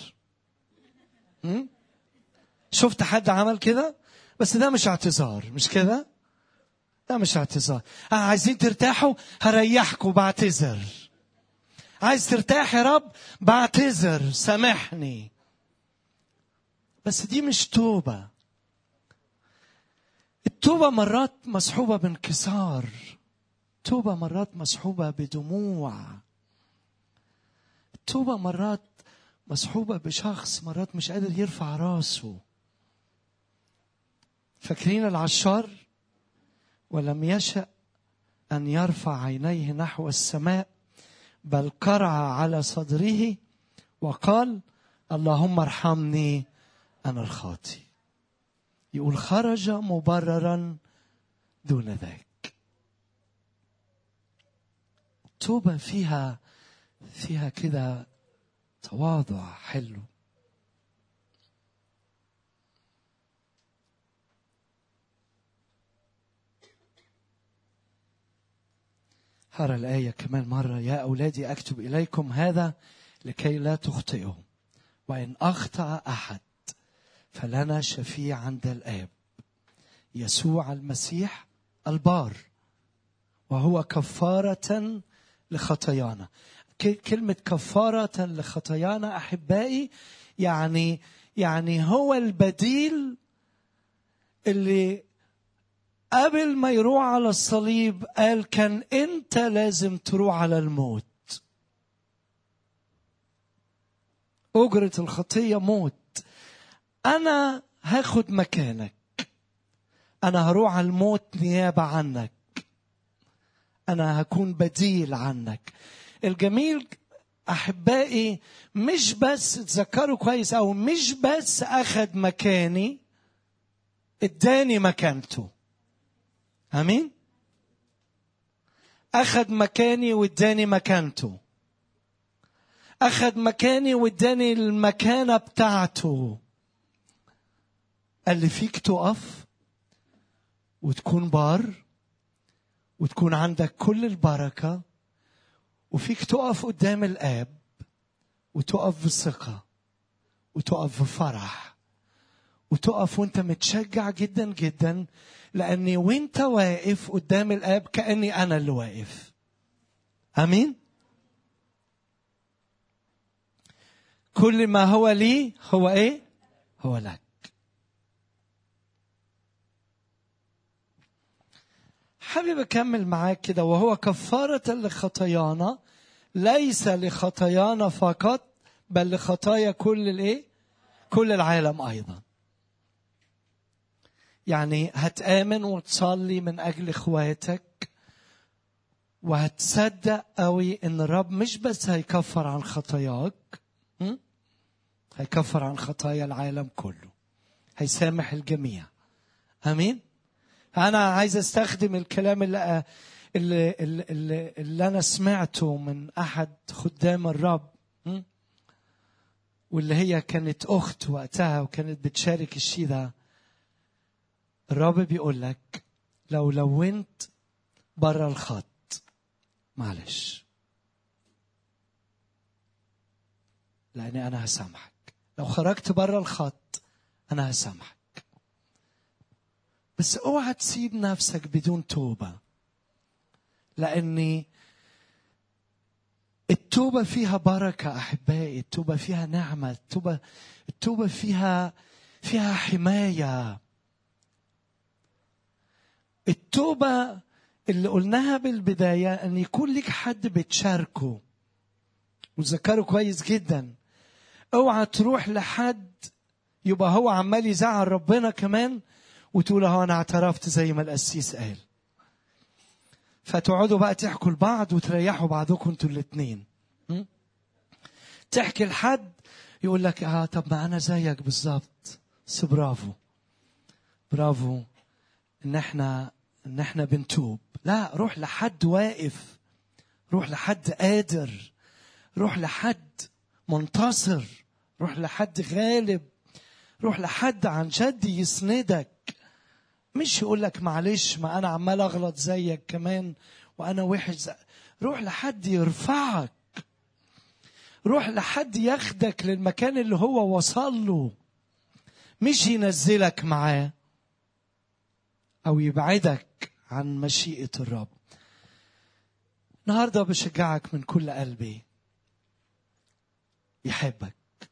شفت حد عمل كده؟ بس ده مش اعتذار، مش كده؟ ده مش اعتذار. آه عايزين ترتاحوا هريحكم بعتذر. عايز ترتاح يا رب بعتذر سامحني. بس دي مش توبة. التوبة مرات مصحوبة بانكسار، التوبة مرات مصحوبة بدموع، التوبة مرات مصحوبة بشخص مرات مش قادر يرفع راسه. فاكرين العشار؟ ولم يشأ أن يرفع عينيه نحو السماء بل قرع على صدره وقال اللهم ارحمني أنا الخاطي. يقول خرج مبررا دون ذاك. توبة فيها فيها كده تواضع حلو. هرى الآية كمان مرة. يا أولادي أكتب إليكم هذا لكي لا تخطئوا، وإن أخطأ أحد فلنا شفيع عند الآب يسوع المسيح البار، وهو كفارة لخطايانا. كلمة كفارة لخطايانا أحبائي يعني يعني هو البديل اللي قبل ما يروح على الصليب قال كان أنت لازم تروح على الموت. أجرة الخطية موت. أنا هاخد مكانك، أنا هروح على الموت نيابة عنك، أنا هكون بديل عنك. الجميل أحبائي مش بس تذكروا كويس أو مش بس أخد مكاني، اداني مكانته. أمين. أخد مكاني واداني مكانته، أخد مكاني واداني المكانة بتاعته. قال لي فيك تقف وتكون بار وتكون عندك كل البركة، وفيك تقف قدام الآب وتقف بثقة وتقف بفرح وتقف وانت متشجع جدا جدا، لأني وانت واقف قدام الآب كأني أنا اللي واقف. أمين. كل ما هو لي هو إيه؟ هو لك. حابب أكمل معاك كده. وهو كفارة لخطايانا، ليس لخطايانا فقط بل لخطايا كل الإيه؟ كل العالم أيضا. يعني هتآمن وتصلي من أجل إخواتك، وهتصدق قوي إن الرب مش بس هيكفر عن خطاياك، هيكفر عن خطايا العالم كله، هيسامح الجميع. أمين. أنا عايز أستخدم الكلام اللي, اللي, اللي, اللي أنا سمعته من أحد خدام الرب، واللي هي كانت أخت وقتها وكانت بتشارك الشيء ده. الرب بيقول لك لو لونت بره الخط، معلش، لأني أنا هسامحك. لو خرجت بره الخط أنا هسامحك، بس اوعى تسيب نفسك بدون توبة، لأني التوبة فيها بركة أحبائي، التوبة فيها نعمة، التوبة التوبة فيها فيها حماية. التوبة اللي قلناها بالبداية أن يكون لك حد بتشاركه، وذكره كويس جدا. اوعى تروح لحد يبقى هو عمال يزعل ربنا كمان وتقول له أنا اعترفت زي ما القسيس قال، فتقعدوا بقى تحكوا لبعض وتريحوا بعضكم انتوا الاثنين. تحكي لحد يقول لك اه طب ما انا زيك بالظبط، بس برافو برافو ان احنا ان احنا بنتوب. لا، روح لحد واقف، روح لحد قادر، روح لحد منتصر، روح لحد غالب، روح لحد عن جد يسندك، مش يقول لك معلش ما انا عمال اغلط زيك كمان وانا وحش زي. روح لحد يرفعك، روح لحد ياخدك للمكان اللي هو وصل له، مش ينزلك معاه او يبعدك عن مشيئة الرب. النهارده بشجعك من كل قلبي، يحبك،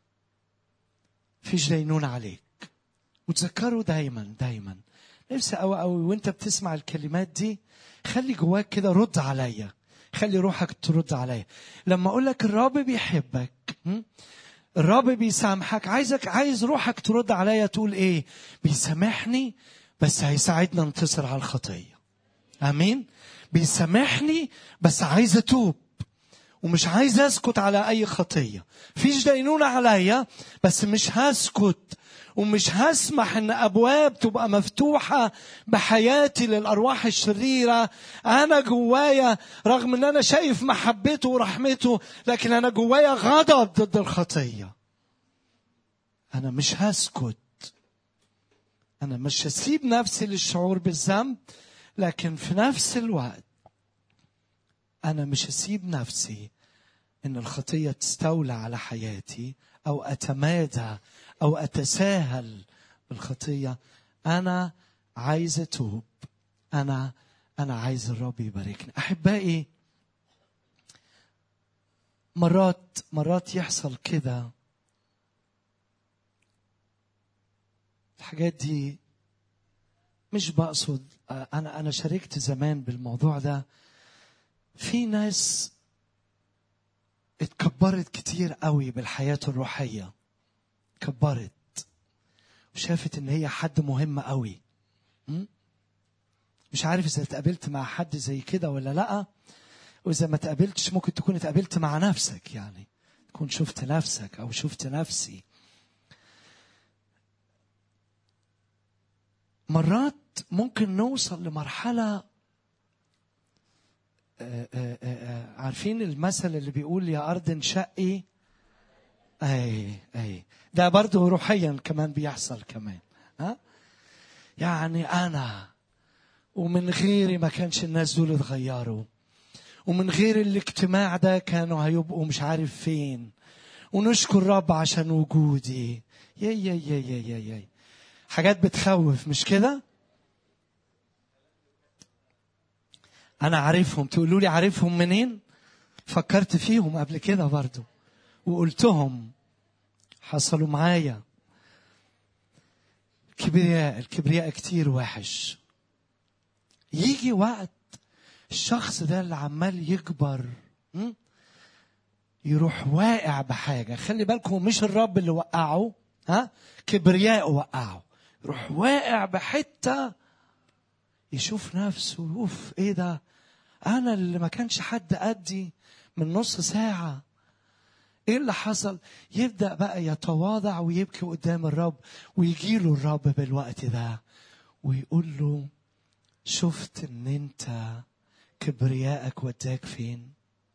فيش دينون عليك، وتذكره دايما دايما. نفسي قوي قوي وانت بتسمع الكلمات دي خلي جواك كده رد عليا، خلي روحك ترد عليا لما اقول لك الرب بيحبك، الرب بيسامحك. عايزك عايز روحك ترد عليا تقول ايه؟ بيسامحني بس هيساعدنا ننتصر على الخطيه. امين. بيسامحني بس عايز اتوب ومش عايز اسكت على اي خطيه. فيش دينونه عليا بس مش هسكت ومش هسمح ان ابواب تبقى مفتوحه بحياتي للارواح الشريره. انا جوايا رغم ان انا شايف محبته ورحمته، لكن انا جوايا غضب ضد الخطيه. انا مش هسكت، انا مش هسيب نفسي للشعور بالذنب، لكن في نفس الوقت انا مش هسيب نفسي ان الخطيه تستولى على حياتي او اتمادى أو أتساهل بالخطية. أنا عايز أتوب، أنا أنا عايز الرب يباركني. أحبائي، مرات مرات يحصل كده، الحاجات دي مش بقصد. أنا أنا شاركت زمان بالموضوع ده. في ناس اتكبرت كتير قوي بالحياة الروحية، كبرت وشافت ان هي حد مهم قوي. مش عارف اذا اتقابلت مع حد زي كده ولا لا، واذا ما تقابلتش ممكن تكون اتقابلت مع نفسك، يعني تكون شفت نفسك او شفت نفسي. مرات ممكن نوصل لمرحلة، آآ آآ عارفين المثل اللي بيقول يا أرض انشقي؟ اي اي ده برضه روحيا كمان بيحصل كمان. ها يعني انا ومن غيري ما كانش الناس دول اتغيروا، ومن غير الاجتماع ده كانوا هيبقوا مش عارف فين، ونشكر الرب عشان وجودي. يا يا يا يا يا يا حاجات بتخوف، مش كده؟ انا عارفهم. تقولوا لي عارفهم منين؟ فكرت فيهم قبل كده برضو وقلتهم، حصلوا معايا. كبرياء الكبرياء كتير وحش. يجي وقت الشخص ده اللي عمال يكبر يروح واقع بحاجة. خلي بالكم مش الرب اللي وقعه، ها، كبرياء وقعه. يروح واقع بحتة يشوف نفسه، اوف ايه ده، انا اللي ما كانش حد قدي من نص ساعة. ايه اللي حصل؟ يبدأ بقى يتواضع ويبكي قدام الرب، ويجيله الرب بالوقت ده ويقول له شفت ان انت كبريائك وداك فين؟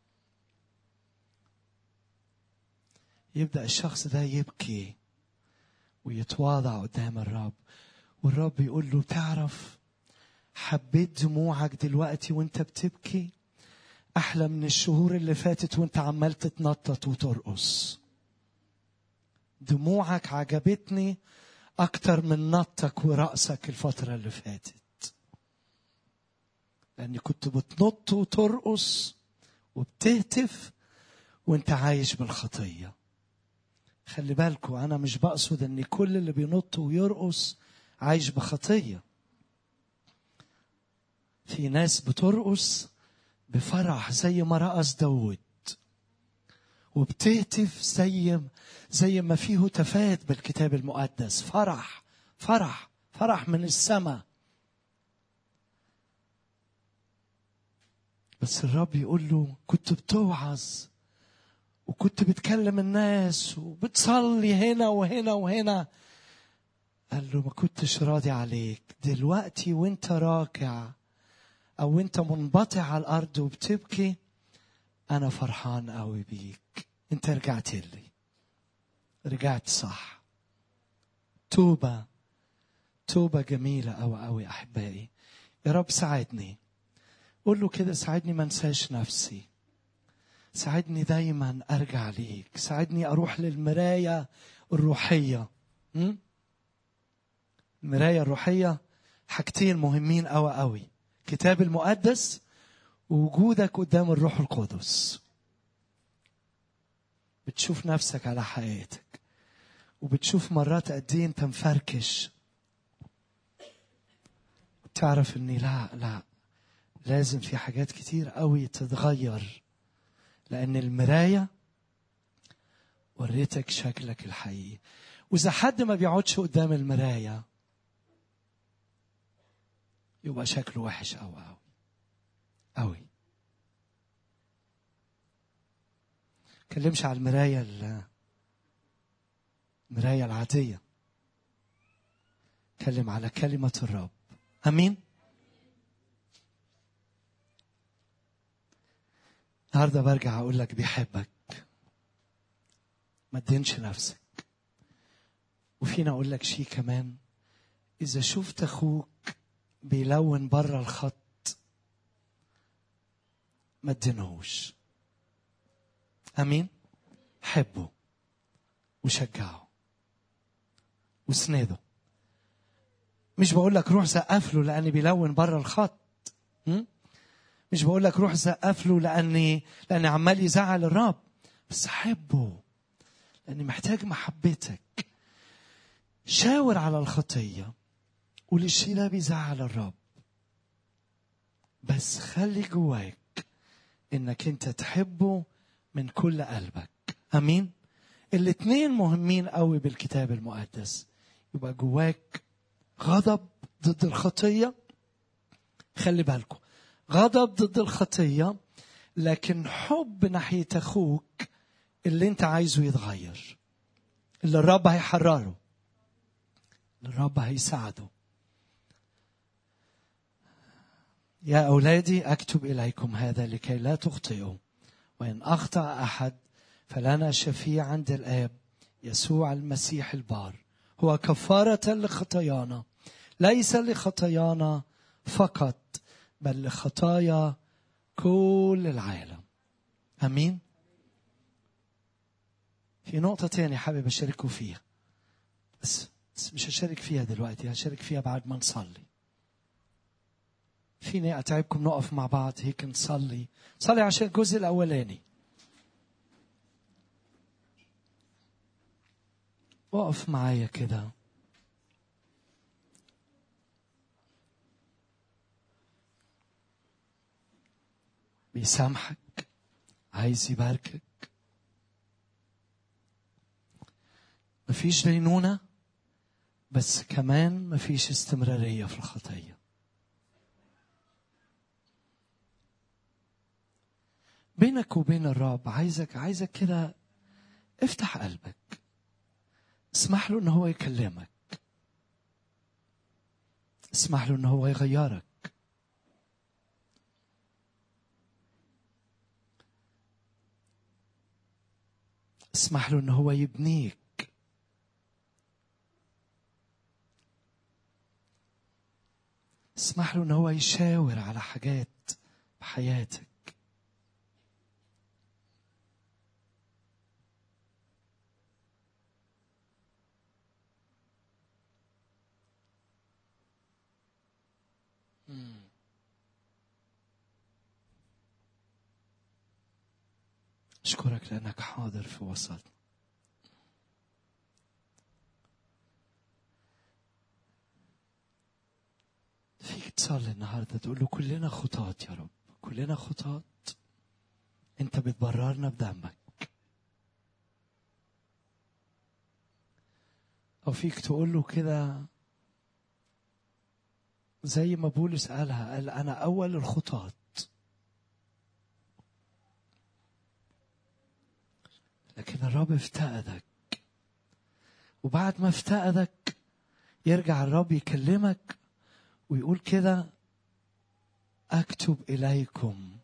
يبدأ الشخص ده يبكي ويتواضع قدام الرب، والرب يقول له تعرف حبيت دموعك دلوقتي وانت بتبكي أحلى من الشهور اللي فاتت وانت عمال تتنطط وترقص. دموعك عجبتني أكتر من نطك ورقصك الفترة اللي فاتت، لأني كنت بتنط وترقص وبتهتف وانت عايش بالخطية. خلي بالكوا، أنا مش بقصد أن كل اللي بينط ويرقص عايش بخطية. في ناس بترقص بفرح زي ما رقص داود، وبتهتف زي زي ما فيه هتافات بالكتاب المقدس، فرح فرح فرح من السماء. بس الرب يقول له كنت بتوعظ وكنت بتكلم الناس وبتصلي هنا وهنا وهنا. قال له ما كنتش راضي عليك. دلوقتي وانت راكع او انت منبطع على الارض وبتبكي، انا فرحان قوي بيك. انت رجعت لي، رجعت صح. توبة توبة جميلة قوي قوي احبائي. يا رب ساعدني، قول له كده، ساعدني ما انساش نفسي، ساعدني دايما ارجع ليك، ساعدني اروح للمراية الروحية. م? المراية الروحية حاجتين مهمين قوي قوي، كتاب المقدس ووجودك قدام الروح القدس. بتشوف نفسك على حقيقتك، وبتشوف مرات قد ايه انت مفركش، تعرف اني لا لا لازم في حاجات كتير قوي تتغير، لان المراية وريتك شكلك الحقيقي. واذا حد ما بيقعدش قدام المراية يبقى شكله وحش قوي قوي قوي. كلمش على المراية المراية العادية، كلم على كلمة الرب. امين. النهارده برجع اقول لك بيحبك، ما تدينش نفسك. وفينا اقول لك شيء كمان، اذا شفت اخوك بيلون بره الخط ما تدينهوش. امين. حبه وشجعه واسنده. مش بقول لك روح سقف له لاني بيلون بره الخط، م? مش بقول لك روح سقف له لاني لاني عمال يزعل الرب، بس حبه لاني محتاج محبتك. شاور على الخطيه، قول الشيء ده بيزعل الرب، بس خلي جواك انك انت تحبه من كل قلبك. امين. الاتنين مهمين قوي بالكتاب المقدس. يبقى جواك غضب ضد الخطيه، خلي بالكم، غضب ضد الخطيه، لكن حب ناحيه اخوك اللي انت عايزه يتغير، اللي الرب هيحرره، اللي الرب هيساعده. يا أولادي أكتب إليكم هذا لكي لا تخطئوا، وإن أخطأ أحد فلنا شفيع عند الآب، يسوع المسيح البار، هو كفارة لخطايانا، ليس لخطايانا فقط بل لخطايا كل العالم. أمين. في نقطة تانية حابب أشارككم فيها، بس مش هشارك فيها دلوقتي، هشارك فيها بعد ما نصلي. فيني أتعبكم نقف مع بعض هيك نصلي، نصلي عشان الجزء الأولاني. وقف معايا كده. بيسامحك، عايز يباركك، مفيش دينونة، بس كمان مفيش استمرارية في الخطية. بينك وبين الرب عايزك عايزك كده افتح قلبك، اسمح له ان هو يكلمك، اسمح له ان هو يغيرك. اسمح له ان هو يبنيك. تسمح له ان هو يشاور على حاجات بحياتك. أشكرك لأنك حاضر في وسطنا. فيك تصلي النهاردة تقول له كلنا خطاط يا رب، كلنا خطاط، أنت بتبررنا بدمك. أو فيك تقول له كده زي ما بولس قالها، قال أنا أول الخطاط، لكن الرب افتقدك، وبعد ما افتقدك يرجع الرب يكلمك ويقول كده أكتب إليكم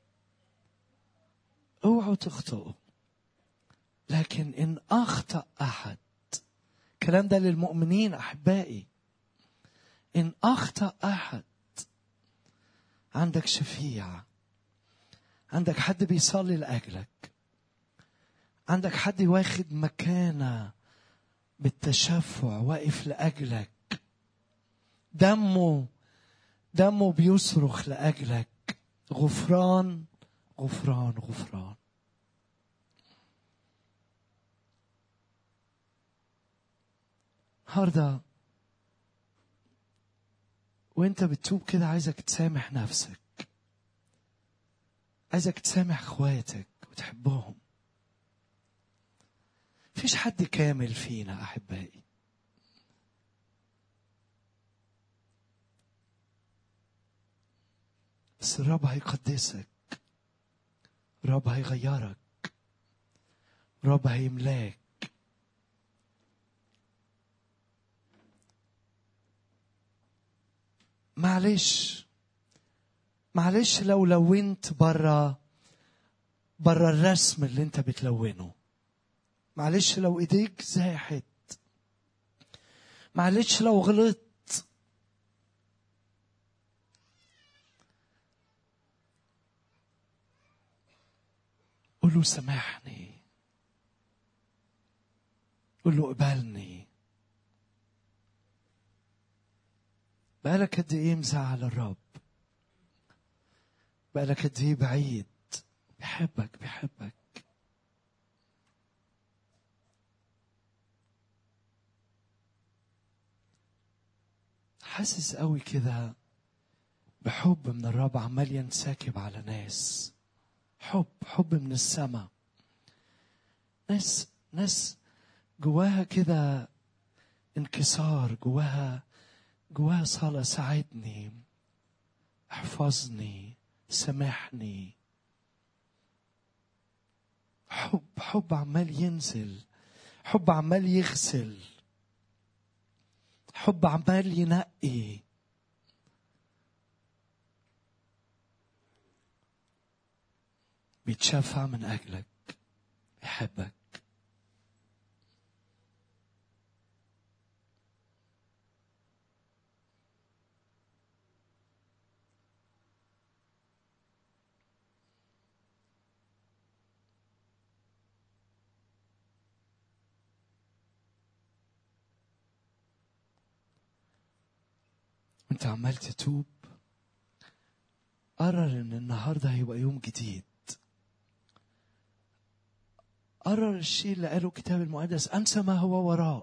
اوعوا تخطئوا، لكن إن أخطأ أحد، الكلام ده للمؤمنين أحبائي، إن أخطأ أحد عندك شفيع، عندك حد بيصلي لأجلك، عندك حد واخد مكانة بالتشفع واقف لأجلك، دمه دمه بيصرخ لأجلك، غفران غفران غفران. النهارده وانت بتتوب كده عايزك تسامح نفسك، عايزك تسامح اخواتك وتحبهم. مفيش حد كامل فينا أحبائي، بس الرب هيقدسك، الرب هيغيرك، الرب هيملاك. معلش معلش لو لونت برا برا الرسم اللي انت بتلونه، معلش لو ايديك زاحت، معلش لو غلطت، قول له سامحني، قول له قبلني. بقالك قد ايه مزعل الرب؟ بقالك قد ايه بعيد؟ بيحبك بيحبك. حاسس قوي كده بحب من الرب عمال ينسكب على ناس، حب حب من السماء، ناس ناس جواها كده انكسار، جواها جواها صلاة، ساعدني، احفظني، سامحني. حب حب عمال ينزل، حب عمال يغسل، حب عمال ينقي. بيتشفع من أجلك، بيحبك. انت عمال تتوب، قرر ان النهارده هيبقى يوم جديد. قرر الشيء اللي قاله الكتاب المقدس، انسى ما هو وراء،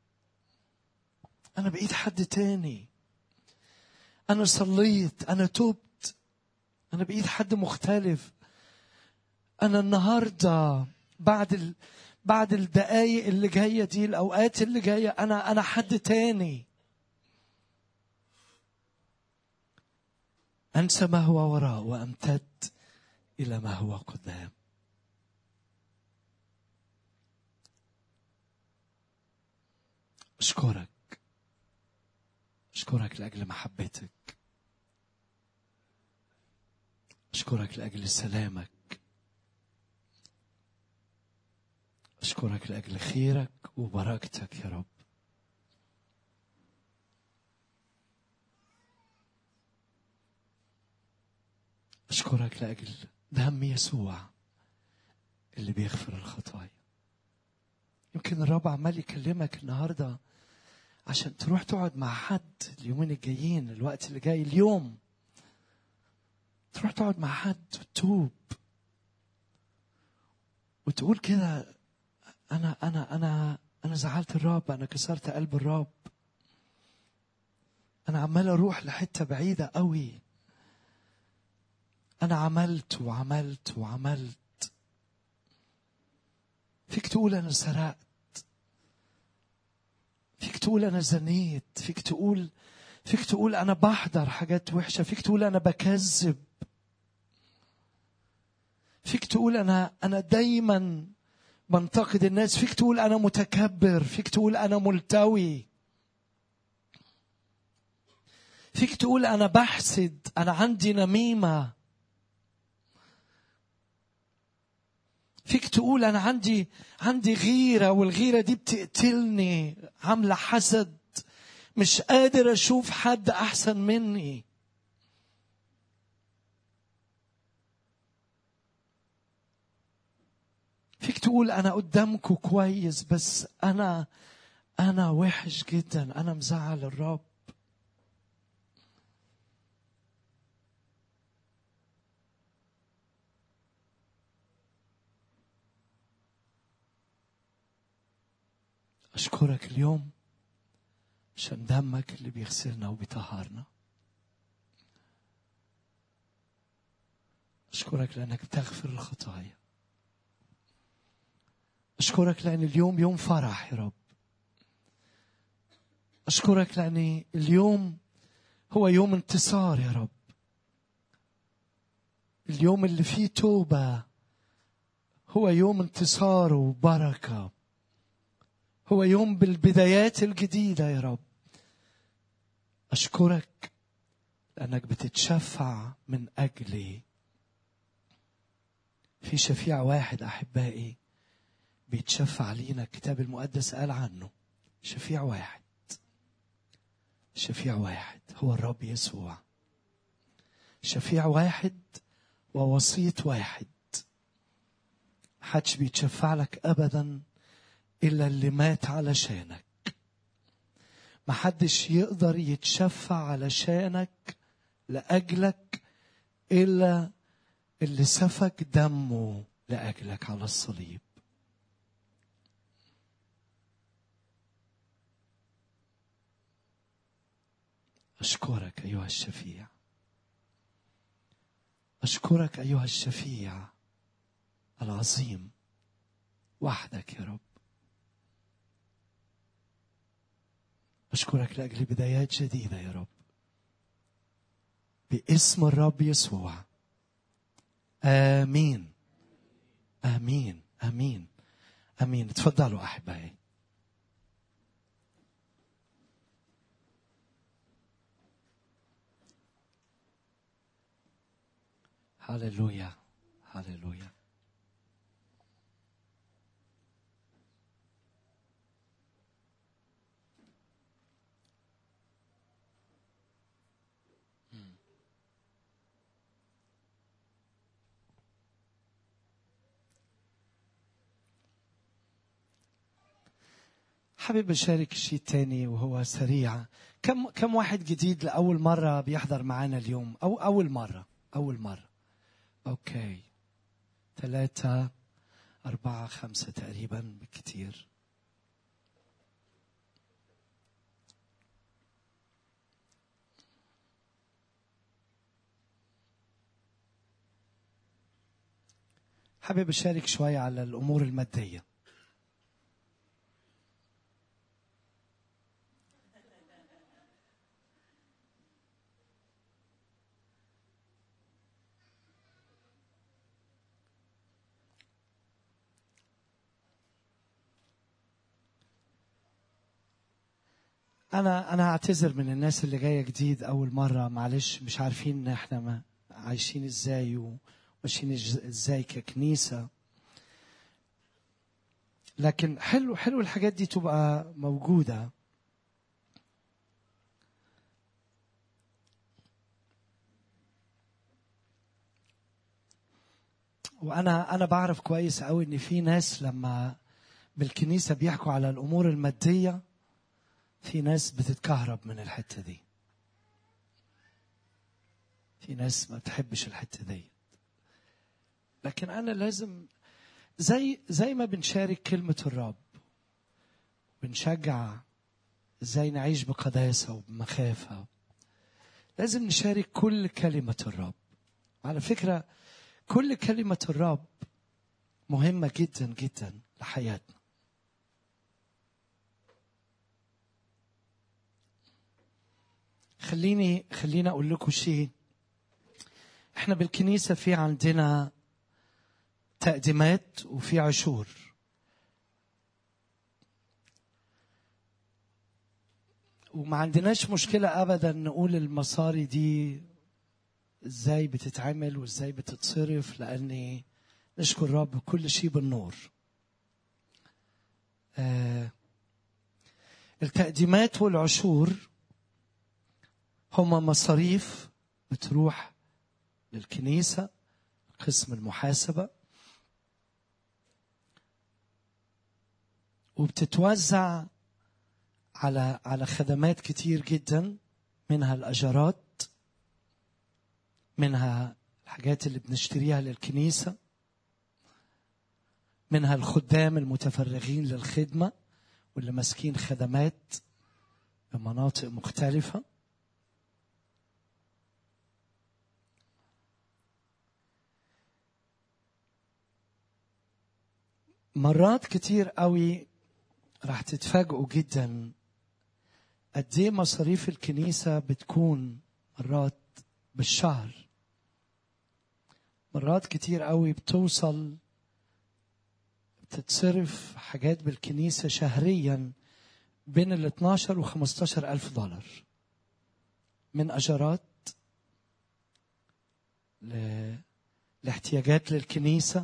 انا بقيت حد تاني، انا صليت، انا تبت، انا بقيت حد مختلف. انا النهارده بعد ال... بعد الدقايق اللي جايه دي، الاوقات اللي جايه، انا انا حد تاني. انسى ما هو وراء وامتد الى ما هو قدام. اشكرك اشكرك لاجل محبتك، اشكرك لاجل سلامك، اشكرك لاجل خيرك وبركتك يا رب. أشكرك لأجل دم يسوع اللي بيغفر الخطايا. يمكن الرب عمال يكلمك النهاردة عشان تروح تقعد مع حد اليومين الجايين، الوقت اللي جاي اليوم، تروح تقعد مع حد وتتوب وتقول كده: أنا أنا أنا أنا زعلت الرب، أنا كسرت قلب الرب، أنا عمال أروح لحتة بعيدة قوي، أنا عملت وعملت وعملت. فيك تقول أنا سرقت، فيك تقول أنا زنيت، فيك تقول فيك تقول أنا بحضر حاجات وحشة، فيك تقول أنا بكذب، فيك تقول أنا أنا دايما بنتقد الناس، فيك تقول أنا متكبر، فيك تقول أنا ملتوي، فيك تقول أنا بحسد، أنا عندي نميمة، فيك تقول أنا عندي عندي غيرة، والغيرة دي بتقتلني، عاملة حسد، مش قادر أشوف حد أحسن مني. فيك تقول أنا قدامكم كويس بس أنا أنا وحش جدا، أنا مزعل الرب. أشكرك اليوم عشان دمك اللي بيغسلنا وبيطهرنا. أشكرك لأنك بتغفر الخطايا. أشكرك لأن اليوم يوم فرح يا رب. أشكرك لأن اليوم هو يوم انتصار يا رب، اليوم اللي فيه توبة هو يوم انتصار وبركة، هو يوم بالبدايات الجديدة يا رب. أشكرك لأنك بتتشفع من أجلي. في شفيع واحد أحبائي بيتشفع لينا، الكتاب المقدس قال عنه شفيع واحد، شفيع واحد هو الرب يسوع. شفيع واحد ووسيط واحد، محدش بيتشفع لك أبدا إلا اللي مات علشانك. محدش يقدر يتشفع علشانك لأجلك إلا اللي سفك دمه لأجلك على الصليب. أشكرك أيها الشفيع، أشكرك أيها الشفيع العظيم وحدك يا رب. أشكرك لأجل بدايات جديدة يا رب باسم الرب يسوع. آمين آمين آمين آمين. تفضلوا أحبائي. هاليلويا هاليلويا. حابب أشارك شيء تاني وهو سريع. كم كم واحد جديد لأول مرة بيحضر معانا اليوم؟ أو أول مرة أول مرة أوكي، ثلاثة أربعة خمسة تقريبا بالكتير. حابب أشارك شوية على الأمور المادية. أنا أنا أعتذر من الناس اللي جاية جديد أول مرة، معلش مش عارفين إحنا ما عايشين إزاي وماشيين إزاي ككنيسة، لكن حلو حلو الحاجات دي تبقى موجودة. وأنا أنا بعرف كويس قوي إن في ناس لما بالكنيسة بيحكوا على الأمور المادية في ناس بتتكهرب من الحتة دي. في ناس ما بتحبش الحتة دي. لكن أنا لازم زي زي ما بنشارك كلمة الرب، بنشجع ازاي نعيش بقداسة وبمخافة، لازم نشارك كل كلمة الرب. على فكرة كل كلمة الرب مهمة جدا جدا لحياتنا. خليني خليني أقول لكم شيء. احنا بالكنيسة في عندنا تقديمات وفي عشور. وما عندناش مشكلة أبدا نقول المصاري دي ازاي بتتعمل وازاي بتتصرف، لأني نشكر الرب كل شيء بالنور. آه التقديمات والعشور هما مصاريف بتروح للكنيسة، قسم المحاسبة، وبتتوزع على على خدمات كتير جدا، منها الأجارات، منها الحاجات اللي بنشتريها للكنيسة، منها الخدام المتفرغين للخدمة واللي ماسكين خدمات بمناطق مختلفة. مرات كتير قوي راح تتفاجئوا جدا قد ايه مصاريف الكنيسة بتكون مرات بالشهر. مرات كتير قوي بتوصل بتتصرف حاجات بالكنيسة شهريا بين ال اثناشر و خمستاشر ألف دولار، من أجارات ل... لاحتياجات للكنيسة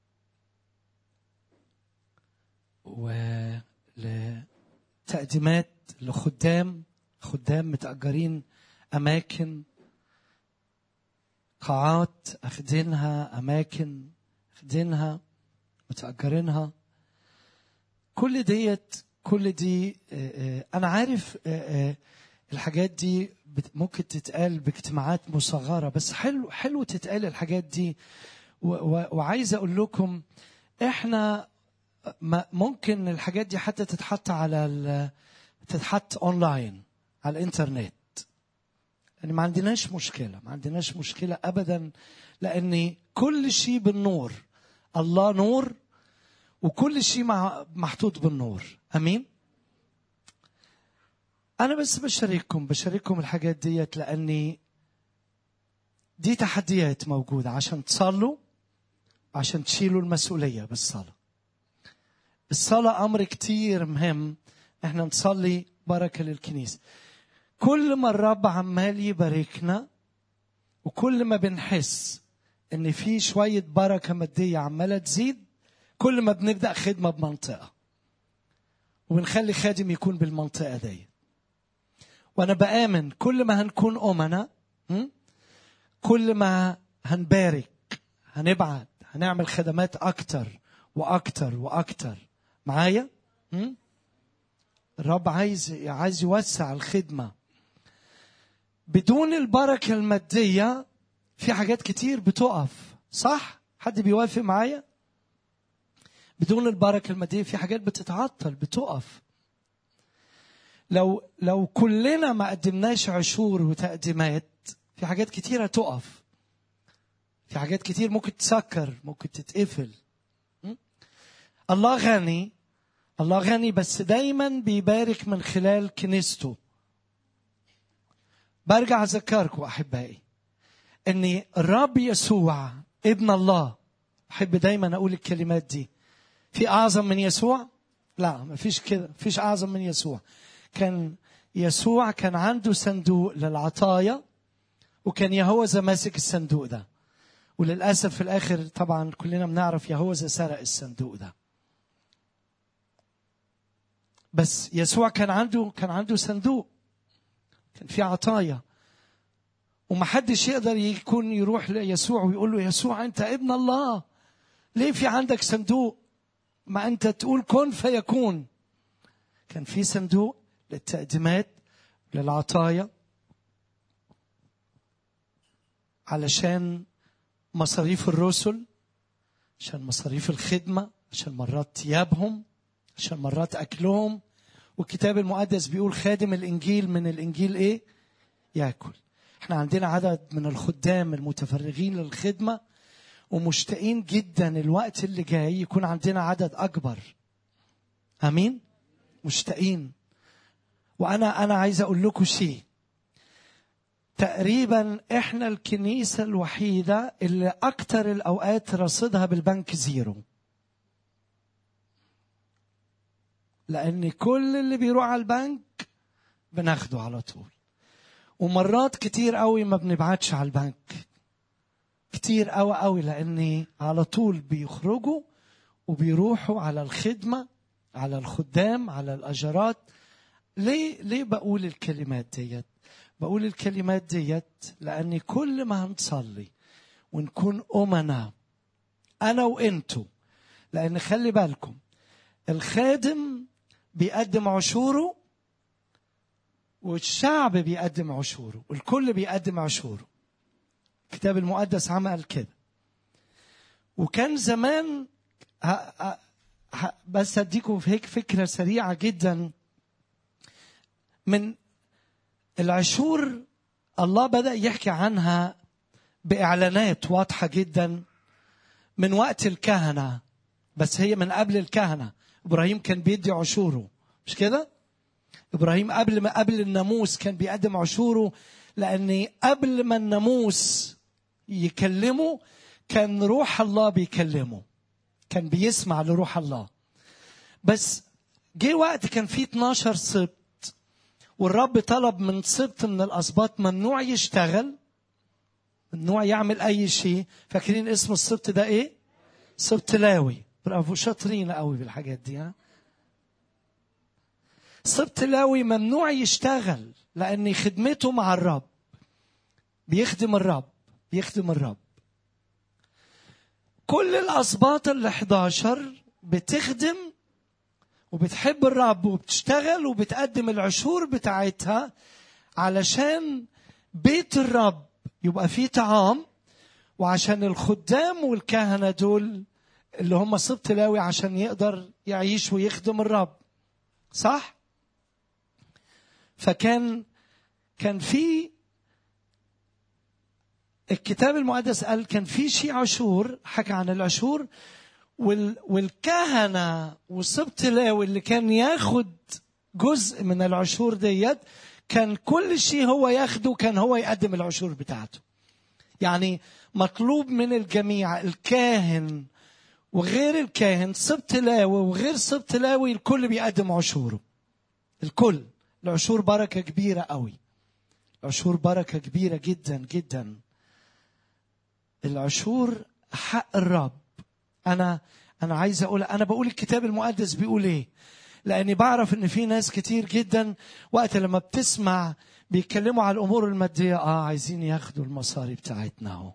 ولتقديمات لخدام خدام متأجرين أماكن، قاعات أخدينها، أماكن أخدينها متأجرينها. كل ديت كل دي أنا عارف الحاجات دي ممكن تتقال باجتماعات مصغرة، بس حلو حلو تتقال الحاجات دي. وعايز أقول لكم إحنا ممكن الحاجات دي حتى تتحط على تتحط أونلاين على الإنترنت. يعني ما عندناش مشكلة ما عندناش مشكلة أبدا، لأن كل شيء بالنور. الله نور وكل شيء محطوط بالنور. أمين. أنا بس بشارككم بشارككم الحاجات ديت، لأني دي تحديات موجودة عشان تصلوا، عشان تشيلوا المسؤولية بالصلاة. الصلاة أمر كتير مهم. إحنا نصلي بركة للكنيسة. كل ما الرب عمال يباركنا وكل ما بنحس إن في شوية بركة مادية عمالة تزيد، كل ما بنبدأ خدمة بمنطقة وبنخلي خادم يكون بالمنطقة دي. وأنا بآمن كل ما هنكون أمنا كل ما هنبارك، هنبعد، هنعمل خدمات أكتر وأكتر وأكتر. معايا؟ الرب عايز عايز يوسع الخدمة. بدون البركة المادية في حاجات كتير بتقف. صح؟ حد بيوافق معايا؟ بدون البركة المادية في حاجات بتتعطل بتقف. لو لو كلنا ما قدمناش عشور وتقديمات في حاجات كتيرة تقف. في حاجات كتير ممكن تسكر، ممكن تتقفل. الله غني، الله غني، بس دايما بيبارك من خلال كنيسته. برجع أذكركم أحبائي أن الرب يسوع ابن الله. أحب دايما أقول الكلمات دي. في أعظم من يسوع؟ لا، ما فيش كده، فيش أعظم من يسوع. كان يسوع كان عنده صندوق للعطايا، وكان يهوذا ماسك الصندوق ده. وللأسف في الآخر طبعا كلنا بنعرف يهوذا سرق الصندوق ده. بس يسوع كان عنده كان عنده صندوق، كان في عطايا، ومحدش يقدر يكون يروح ليسوع ويقول له يسوع أنت ابن الله، ليه في عندك صندوق ما أنت تقول كن فيكون؟ كان في صندوق للتقديمات، للعطايا، علشان مصاريف الرسل، عشان مصاريف الخدمة، عشان مرات ثيابهم، عشان مرات أكلهم. والكتاب المقدس بيقول خادم الإنجيل من الإنجيل إيه؟ يأكل. احنا عندنا عدد من الخدام المتفرغين للخدمة، ومشتاقين جدا الوقت اللي جاي يكون عندنا عدد أكبر. أمين؟ مشتاقين. وأنا أنا عايز أقول لكم شيء. تقريبا احنا الكنيسة الوحيدة اللي أكتر الأوقات رصيدها بالبنك زيرو، لأن كل اللي بيروح على البنك بناخده على طول. ومرات كتير قوي ما بنبعتش على البنك، كتير قوي قوي، لأن على طول بيخرجوا وبيروحوا على الخدمة، على الخدام، على الأجرات. ليه ليه بقول الكلمات ديت؟ بقول الكلمات ديت لأن كل ما هنصلي ونكون أمنا أنا وإنتو، لأن خلي بالكم الخادم بيقدم عشوره، والشعب بيقدم عشوره، والكل بيقدم عشوره. الكتاب المقدس عمل كده. وكان زمان ه... ه... ه... بس أديكم هيك فكرة سريعة جدا. من العشور الله بدأ يحكي عنها بإعلانات واضحة جدا من وقت الكهنة، بس هي من قبل الكهنة. إبراهيم كان بيدي عشوره، مش كده؟ إبراهيم قبل ما قبل الناموس كان بيقدم عشوره، لأن قبل ما الناموس يكلمه كان روح الله بيكلمه، كان بيسمع لروح الله. بس جه وقت كان فيه اتناشر سبط، والرب طلب من سبط من الأسباط ممنوع يشتغل، ممنوع يعمل أي شيء. فاكرين اسم السبط ده إيه؟ سبط لاوي. برافو، شاطرين قوي بالحاجات دي. ها، سبط لاوي ممنوع يشتغل، لأن خدمته مع الرب، بيخدم الرب بيخدم الرب. كل الأسباط الإحداشر بتخدم وبتحب الرب وبتشتغل وبتقدم العشور بتاعتها علشان بيت الرب يبقى فيه طعام، وعشان الخدام والكهنة دول اللي هم سبط لاوي عشان يقدر يعيش ويخدم الرب. صح؟ فكان كان في الكتاب المقدس قال كان في شيء عشور، حكى عن العشور، والكهنة وسبط لاوي اللي كان ياخد جزء من العشور ديت كان كل شيء هو ياخده، كان هو يقدم العشور بتاعته. يعني مطلوب من الجميع، الكاهن وغير الكاهن، سبط لاوي وغير سبط لاوي، الكل بيقدم عشوره. الكل. العشور بركة كبيرة قوي، العشور بركة كبيرة جدا جدا. العشور حق الرب. أنا أنا عايز أقول، أنا بقول الكتاب المقدس بيقول إيه، لأني بعرف إن في ناس كتير جدا وقت لما بتسمع بيتكلموا على الأمور المادية، آه عايزين ياخدوا المصاري بتاعتنا أهو،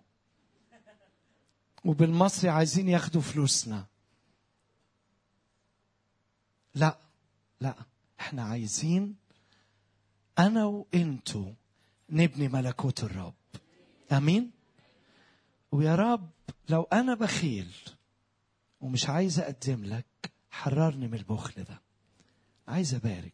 وبالمصري عايزين ياخدوا فلوسنا. لا لا، إحنا عايزين أنا وإنتو نبني ملكوت الرب. أمين. ويا رب لو أنا بخيل ومش عايز أقدم لك، حررني من البخل ده. عايز أبارك،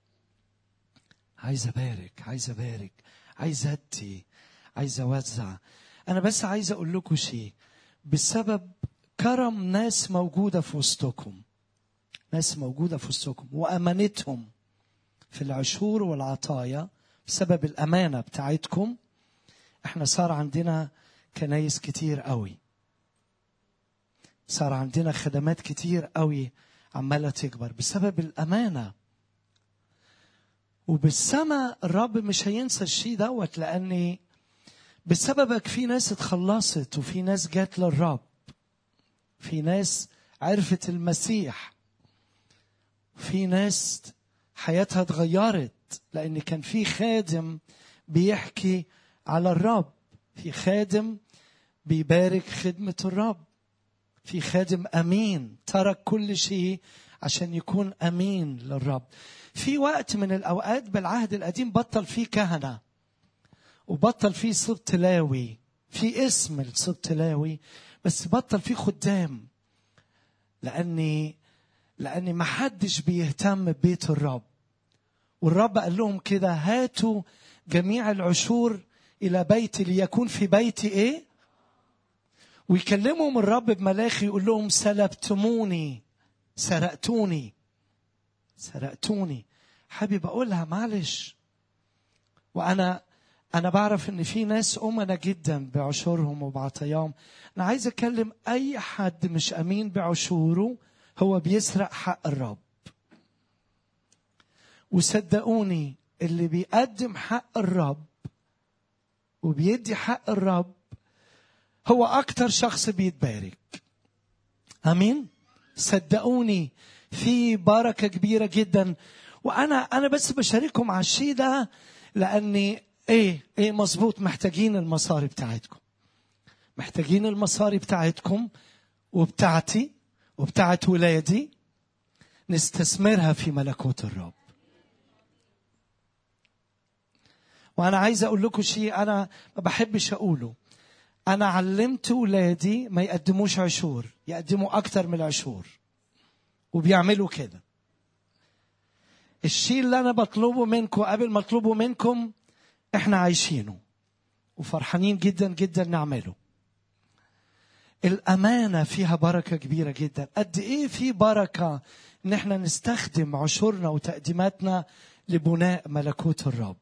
عايز أبارك، عايز أبارك، عايز أدي، عايز أوزع. أنا بس عايز أقول لكم شيء. بسبب كرم ناس موجودة في وسطكم، ناس موجودة في وسطكم وأمانتهم في العشور والعطايا، بسبب الأمانة بتاعتكم احنا صار عندنا كنايس كتير قوي، صار عندنا خدمات كتير قوي عمالة تكبر بسبب الأمانة. وبالسماء الرب مش هينسى الشيء دوت، لأني بسببك في ناس اتخلصت، وفي ناس جات للرب، في ناس عرفت المسيح، في ناس حياتها اتغيرت، لأن كان في خادم بيحكي على الرب، في خادم بيبارك خدمة الرب، في خادم أمين ترك كل شيء عشان يكون أمين للرب. في وقت من الأوقات بالعهد القديم بطل فيه كهنة وبطل فيه سبط لاوي، في اسم السبط لاوي، بس بطل فيه خدام، لأني لأني ما حدش بيهتم ببيت الرب. والرب قال لهم كده: هاتوا جميع العشور إلى بيتي ليكون في بيتي إيه؟ ويكلمهم الرب بملاخي يقول لهم: سلبتموني، سرقتوني، سرقتوني. حابب أقولها معلش، وأنا أنا بعرف إن في ناس أمنا جدا بعشورهم وبعطيام. أنا عايز أكلم أي حد مش أمين بعشوره، هو بيسرق حق الرب. وصدقوني اللي بيقدم حق الرب وبيدي حق الرب هو أكتر شخص بيتبارك. أمين؟ صدقوني في بركة كبيرة جدا. وأنا أنا بس بشارككم على الشيء ده لأني إيه إيه مظبوط، محتاجين المصاري بتاعتكم، محتاجين المصاري بتاعتكم وبتاعتي وبتاعت ولادي، نستثمرها في ملكوت الرب. وأنا عايز أقول لكم شيء أنا ما بحبش أقوله. أنا علمت ولادي ما يقدموش عشور، يقدموا أكتر من العشور، وبيعملوا كده. الشيء اللي أنا بطلبه منكم قبل ما أطلبه منكم إحنا عايشينه وفرحانين جدا جدا نعمله. الأمانة فيها بركة كبيرة جدا. قد إيه في بركة إن إحنا نستخدم عشورنا وتقديماتنا لبناء ملكوت الرب.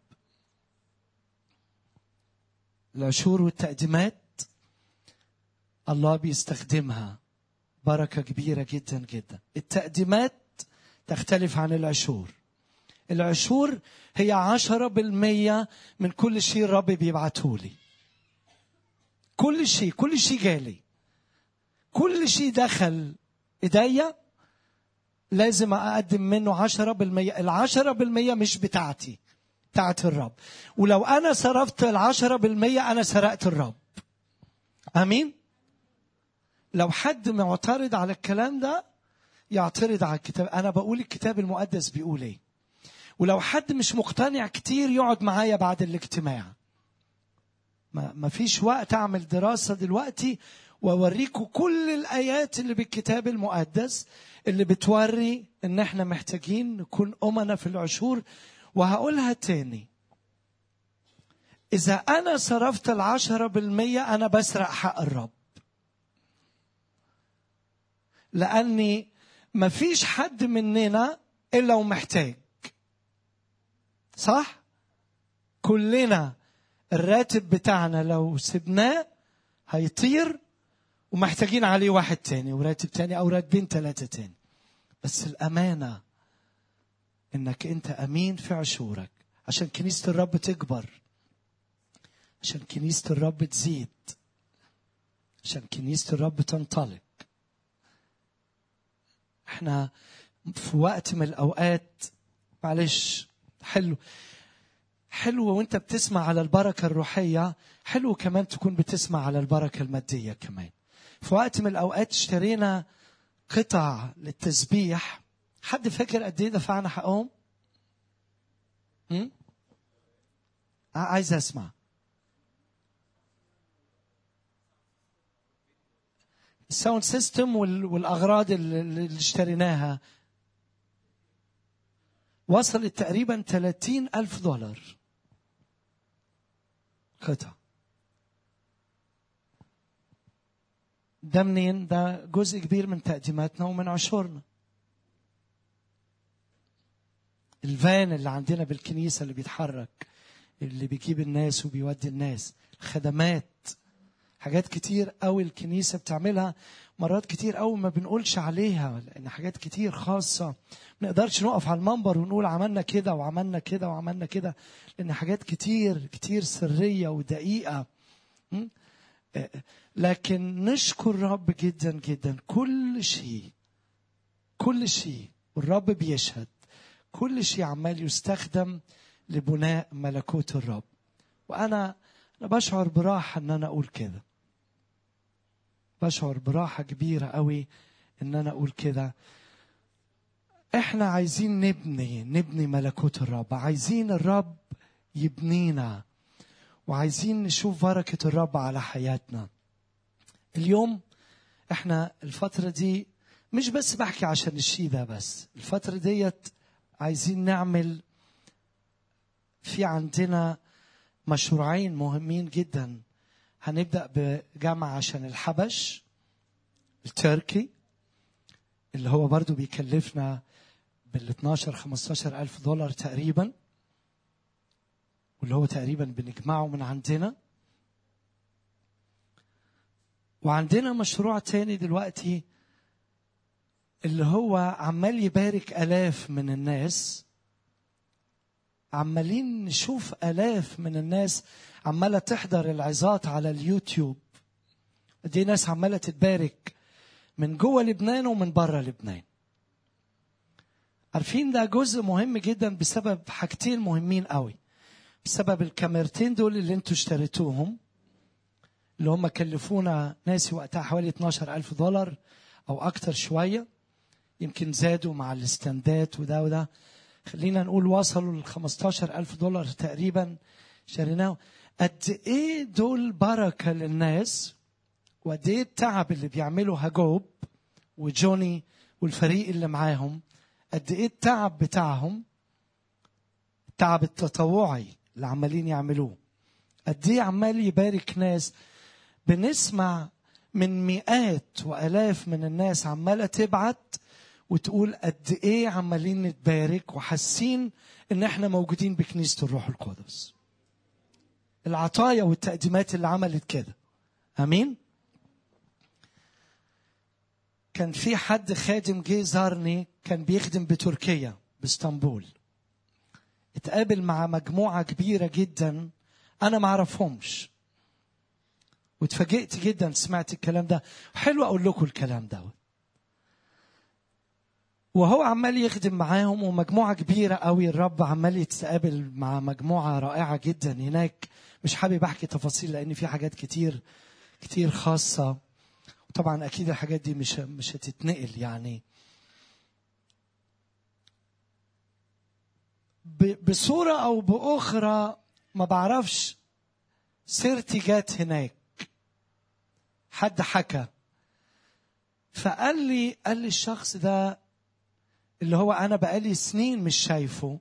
العشور والتقديمات الله بيستخدمها بركة كبيرة جدا جدا. التقديمات تختلف عن العشور. العشور هي عشرة بالمية من كل شيء الرب بيبعته لي. كل شيء كل شيء جالي، كل شيء دخل إيديا لازم أقدم منه عشرة بالمية. العشرة بالمية مش بتاعتي، بتاعت الرب. ولو أنا صرفت العشرة بالمية أنا سرقت الرب. أمين؟ لو حد معترض على الكلام ده يعترض على الكتاب. أنا بقول الكتاب المقدس بيقول إيه. ولو حد مش مقتنع كتير يقعد معايا بعد الاجتماع. ما, ما فيش وقت أعمل دراسة دلوقتي وأوريكم كل الآيات اللي بالكتاب المقدس اللي بتوري إن إحنا محتاجين نكون أمنا في العشور. وهقولها تاني: إذا أنا صرفت العشرة بالمية أنا بسرق حق الرب، لأني ما فيش حد مننا إلا ومحتاج. صح؟ كلنا الراتب بتاعنا لو سبناه هيطير، ومحتاجين عليه واحد تاني وراتب تاني أو راتبين ثلاثة تاني. بس الأمانة إنك أنت أمين في عشورك عشان كنيسة الرب تكبر، عشان كنيسة الرب تزيد، عشان كنيسة الرب تنطلق. احنا في وقت من الأوقات معلش حلو حلو وانت بتسمع على البركة الروحية، حلو كمان تكون بتسمع على البركة المادية كمان. في وقت من الأوقات اشترينا قطع للتسبيح. حد فاكر قد ايه دفعنا حقهم؟ هم؟ عايز اسمع. الساوند سيستم والأغراض اللي اشتريناها وصلت تقريبا ثلاثين ألف دولار قطع. ده منين؟ ده جزء كبير من تقديماتنا ومن عشورنا. الفان اللي عندنا بالكنيسة اللي بيتحرك، اللي بيجيب الناس وبيودي الناس، الخدمات، حاجات كتير قوي الكنيسة بتعملها. مرات كتير قوي ما بنقولش عليها لأن حاجات كتير خاصة. ما نقدرش نقف على المنبر ونقول عملنا كده وعملنا كده وعملنا كده، لأن حاجات كتير كتير سرية ودقيقة. لكن نشكر رب جدا جدا. كل شيء كل شيء والرب بيشهد، كل شيء عمال يستخدم لبناء ملكوت الرب. وأنا أنا بشعر براحة أن أنا أقول كده، بشعر براحة كبيرة قوي ان انا اقول كده. احنا عايزين نبني نبني ملكوت الرب، عايزين الرب يبنينا، وعايزين نشوف بركة الرب على حياتنا. اليوم احنا الفترة دي مش بس بحكي عشان الشيء ده، بس الفترة ديت عايزين نعمل في عندنا مشروعين مهمين جدا. هنبدأ بجامعة عشان الحبش التركي اللي هو برضو بيكلفنا بال اثناشر خمستاشر ألف دولار تقريبا، واللي هو تقريبا بنجمعه من عندنا. وعندنا مشروع تاني دلوقتي اللي هو عمال يبارك آلاف من الناس. عمالين نشوف آلاف من الناس عمالة تحضر العظات على اليوتيوب. دي ناس عمالة تتبارك من جوه لبنان ومن بره لبنان. عارفين ده جزء مهم جدا بسبب حاجتين مهمين قوي. بسبب الكاميرتين دول اللي انتوا اشتريتوهم، اللي هم كلفونا ناسي وقتها حوالي اثناشر ألف دولار أو أكتر شوية، يمكن زادوا مع الاستندات وده وده، خلينا نقول وصلوا ل خمستاشر ألف دولار تقريبا شريناه. قد ايه دول بركة للناس، وقد ايه التعب اللي بيعمله هجوب وجوني والفريق اللي معاهم، قد ايه التعب بتاعهم، التعب التطوعي اللي عمالين يعملوه، قد ايه عمال يبارك ناس. بنسمع من مئات وآلاف من الناس عمالة تبعت وتقول قد ايه عمالين نتبارك وحاسين ان احنا موجودين بكنيسة الروح القدس. العطايا والتقديمات اللي عملت كده. امين. كان في حد خادم جه زارني، كان بيخدم بتركيا باسطنبول. اتقابل مع مجموعة كبيرة جدا انا ما اعرفهمش، واتفاجئت جدا سمعت الكلام ده. حلو اقول لكم الكلام ده. وهو عمال يخدم معاهم ومجموعة كبيرة قوي، الرب عمال يتقابل مع مجموعة رائعة جدا هناك. مش حابب احكي تفاصيل لان في حاجات كتير كتير خاصة، طبعا اكيد الحاجات دي مش مش هتتنقل يعني. بصورة او باخرى ما بعرفش، سيرتي جات هناك، حد حكى فقال لي قال لي الشخص ده اللي هو انا بقالي سنين مش شايفه،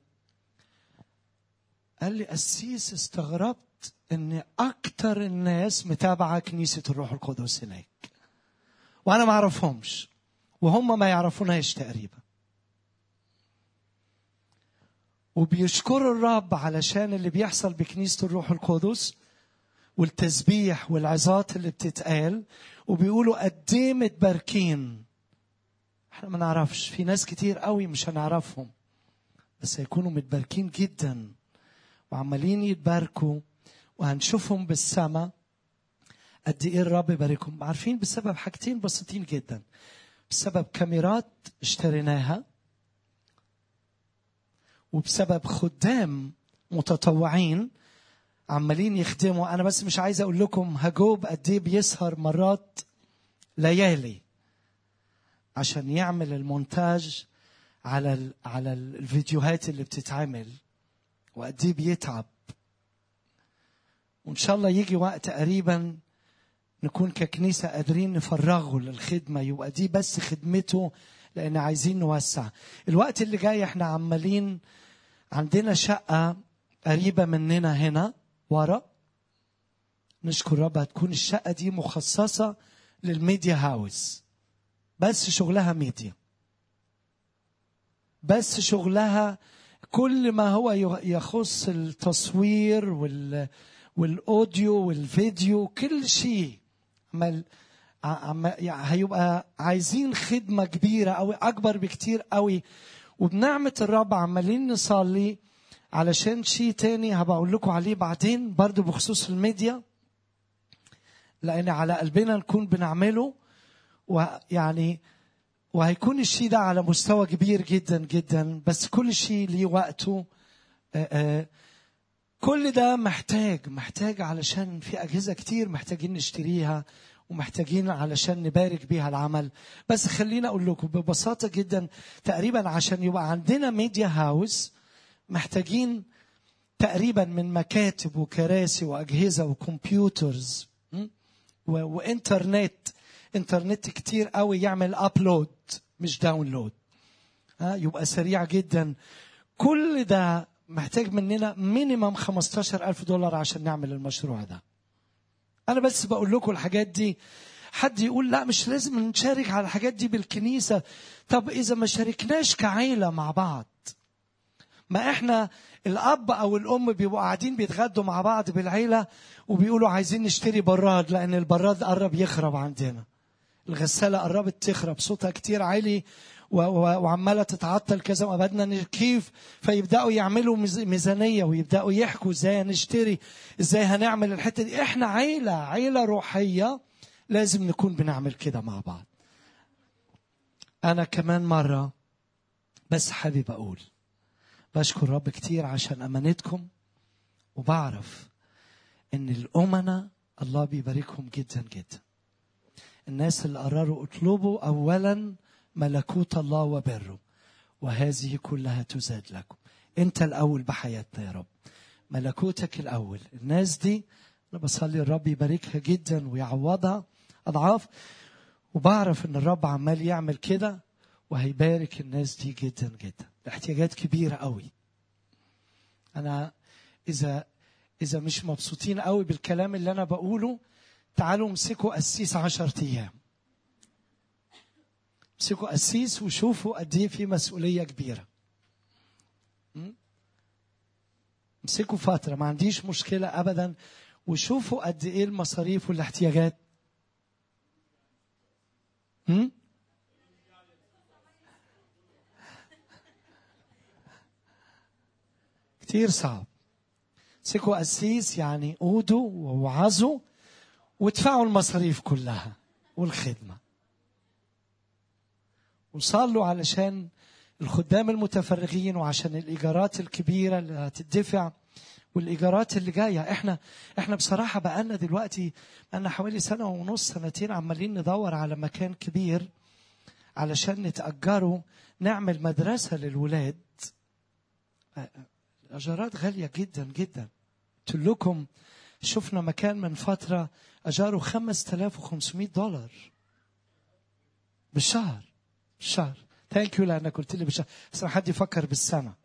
قال لي قسيس استغربت ان اكتر الناس متابعة كنيسة الروح القدس هناك وانا ما اعرفهمش وهم ما يعرفوناش تقريبا. وبيشكروا الرب علشان اللي بيحصل بكنيسة الروح القدس والتسبيح والعظات اللي بتتقال، وبيقولوا قد ايه متباركين. احنا ما نعرفش، في ناس كتير قوي مش هنعرفهم بس هيكونوا متباركين جدا وعمالين يتباركوا، وهنشوفهم بالسماء قد ايه الرب يباركهم. عارفين بسبب حاجتين بسيطين جدا. بسبب كاميرات اشتريناها، وبسبب خدام متطوعين عمالين يخدموا. انا بس مش عايز اقول لكم هجوب قد ايه بيسهر مرات ليالي عشان يعمل المونتاج على على الفيديوهات اللي بتتعمل، وقد ايه بيتعب. وان شاء الله يجي وقت قريبا نكون ككنيسة قادرين نفرغه للخدمة، يبقى دي بس خدمته، لان عايزين نوسع. الوقت اللي جاي احنا عمالين عندنا شقة قريبة مننا هنا ورا، نشكر رب هتكون الشقة دي مخصصة للميديا هاوس، بس شغلها ميديا، بس شغلها كل ما هو يخص التصوير وال والاوديو والفيديو، كل شيء عمل هيبقى عايزين خدمة كبيرة أو أكبر بكتير قوي. وبنعمة الرب عمالين نصلي علشان شيء تاني هبقول لكم عليه بعدين برضو بخصوص الميديا، لأن على قلبنا نكون بنعمله، ويعني وهيكون الشيء ده على مستوى كبير جدا جدا، بس كل شيء ليه وقته. آآ آآ كل ده محتاج محتاج علشان في أجهزة كتير محتاجين نشتريها ومحتاجين علشان نبارك بيها العمل. بس خلينا أقول لكم ببساطة جدا، تقريبا عشان يبقى عندنا ميديا هاوس محتاجين تقريبا من مكاتب وكراسي وأجهزة وكمبيوترز وإنترنت إنترنت كتير قوي يعمل أبلود مش داونلود، ها يبقى سريع جدا. كل ده محتاج مننا مينيمم خمستاشر ألف دولار عشان نعمل المشروع ده. أنا بس بقول لكم الحاجات دي. حد يقول لا مش لازم نشارك على الحاجات دي بالكنيسة. طب إذا ما شاركناش كعيلة مع بعض، ما إحنا الأب أو الأم بيبقوا قاعدين بيتغدوا مع بعض بالعيلة وبيقولوا عايزين نشتري براد لأن البراد قرب يخرب عندنا، الغسالة قربت تخرب، صوتها كتير عالي وعمالة تتعطل كذا وأبدنا كيف. فيبدأوا يعملوا ميزانية ويبدأوا يحكوا ازاي هنشتري، ازاي هنعمل الحتة دي. احنا عيلة عيلة روحية لازم نكون بنعمل كده مع بعض. أنا كمان مرة بس حابب أقول بشكر رب كتير عشان أمانتكم، وبعرف إن الأمنة الله بيباركهم جدا جدا. الناس اللي قرروا اطلبوا أولا ملكوت الله وبره وهذه كلها تزاد لكم. أنت الأول بحياتنا يا رب، ملكوتك الأول. الناس دي أنا بصلي الرب يباركها جدا ويعوضها أضعاف، وبعرف إن الرب عمال يعمل كده وهيبارك الناس دي جدا جدا. الاحتياجات كبيرة قوي. أنا إذا إذا مش مبسوطين قوي بالكلام اللي أنا بقوله، تعالوا امسكوا قسيس عشر أيام، امسكوا قسيس وشوفوا قد ايه في مسؤولية كبيرة. امسكوا فترة، ما عنديش مشكلة أبدا، وشوفوا قد ايه المصاريف والاحتياجات. هم؟ كتير صعب. امسكوا قسيس يعني قودوا ووعظوا وادفعوا المصاريف كلها والخدمة، وصلوا علشان الخدام المتفرغين وعشان الإيجارات الكبيرة اللي هتدفع والإيجارات اللي جاية. احنا احنا بصراحة بقالنا دلوقتي بقالنا حوالي سنة ونص سنتين عمالين ندور على مكان كبير علشان نتأجره نعمل مدرسة للولاد. الأجارات غالية جدا جدا. قلت لكم شفنا مكان من فترة أجاره خمسة آلاف وخمسمائة دولار بالشهر. بالشهر. ثانك يو لأنك قلت لي بالشهر، بس حد يفكر بالسنة.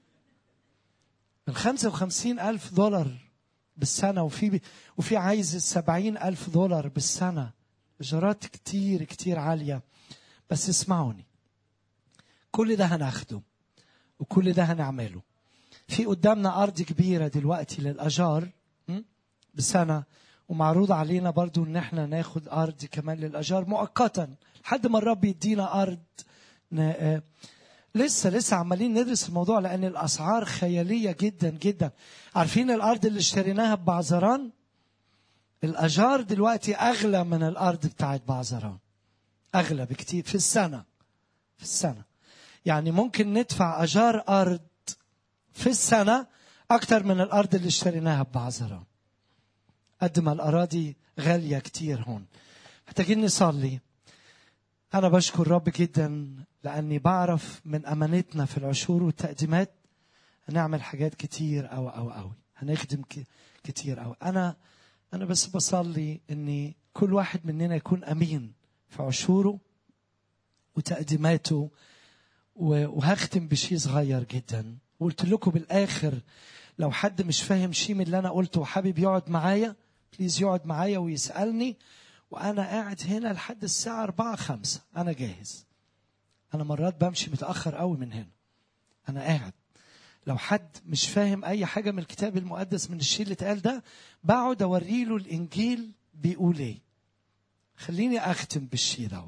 من خمسة وخمسين ألف دولار بالسنة، وفي وفي عايز سبعين ألف دولار بالسنة. إيجارات كتير كتير عالية. بس اسمعوني، كل ده هناخده وكل ده هنعمله. في قدامنا أرض كبيرة دلوقتي للأجار بسنة، ومعروض علينا برضو ان احنا ناخد ارض كمان للاجار مؤقتا لحد ما الرب يدينا ارض. ن... لسه لسه عمالين ندرس الموضوع لان الاسعار خياليه جدا جدا. عارفين الارض اللي اشتريناها ببعزران، الاجار دلوقتي اغلى من الارض بتاعت بعزران، اغلى بكتير في السنه. في السنه يعني ممكن ندفع اجار ارض في السنه اكتر من الارض اللي اشتريناها ببعزران. قد ما الأراضي غالية كتير هون. محتاجين نصلي. أنا بشكر رب جدا لأني بعرف من أمانتنا في العشور والتقديمات هنعمل حاجات كتير أو أو أو هنخدم كتير أو أنا أنا بس بصلي إني كل واحد مننا يكون أمين في عشوره وتقديماته. وهختم بشيء صغير جدا. وقلت لكم بالآخر لو حد مش فاهم شيء من اللي أنا قلته وحابب يقعد معايا بليز يقعد معايا ويسألني، وأنا قاعد هنا لحد الساعة أربعة خمسة. أنا جاهز. أنا مرات بمشي متأخر قوي من هنا. أنا قاعد. لو حد مش فاهم أي حاجة من الكتاب المقدس من الشيء اللي اتقال ده بقعد أوري له الإنجيل بيقول إيه. خليني أختم بالشيء ده.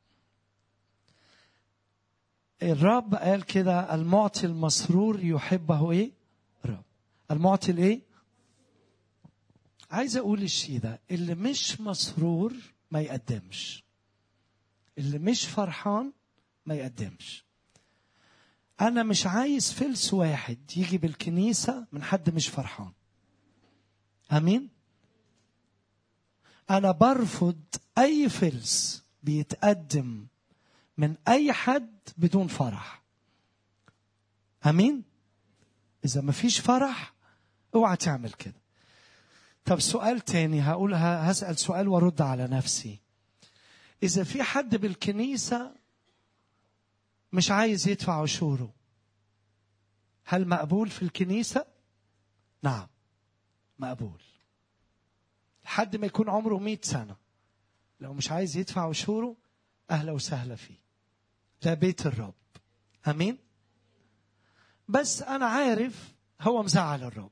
الرب قال كده المعطي المسرور يحبه إيه؟ رب. المعطي الإيه؟ عايز أقول الشيء ده، اللي مش مسرور ما يقدمش، اللي مش فرحان ما يقدمش. أنا مش عايز فلس واحد يجي بالكنيسة من حد مش فرحان. أمين؟ أنا برفض أي فلس بيتقدم من أي حد بدون فرح. أمين؟ إذا ما فيش فرح اوعى تعمل كده. طب سؤال تاني هقولها، هسأل سؤال وارد على نفسي. إذا في حد بالكنيسة مش عايز يدفع عشوره، هل مقبول في الكنيسة؟ نعم مقبول. لحد ما يكون عمره مئة سنة لو مش عايز يدفع عشوره أهلا وسهلا فيه، ده بيت الرب. أمين. بس أنا عارف هو مزعل الرب،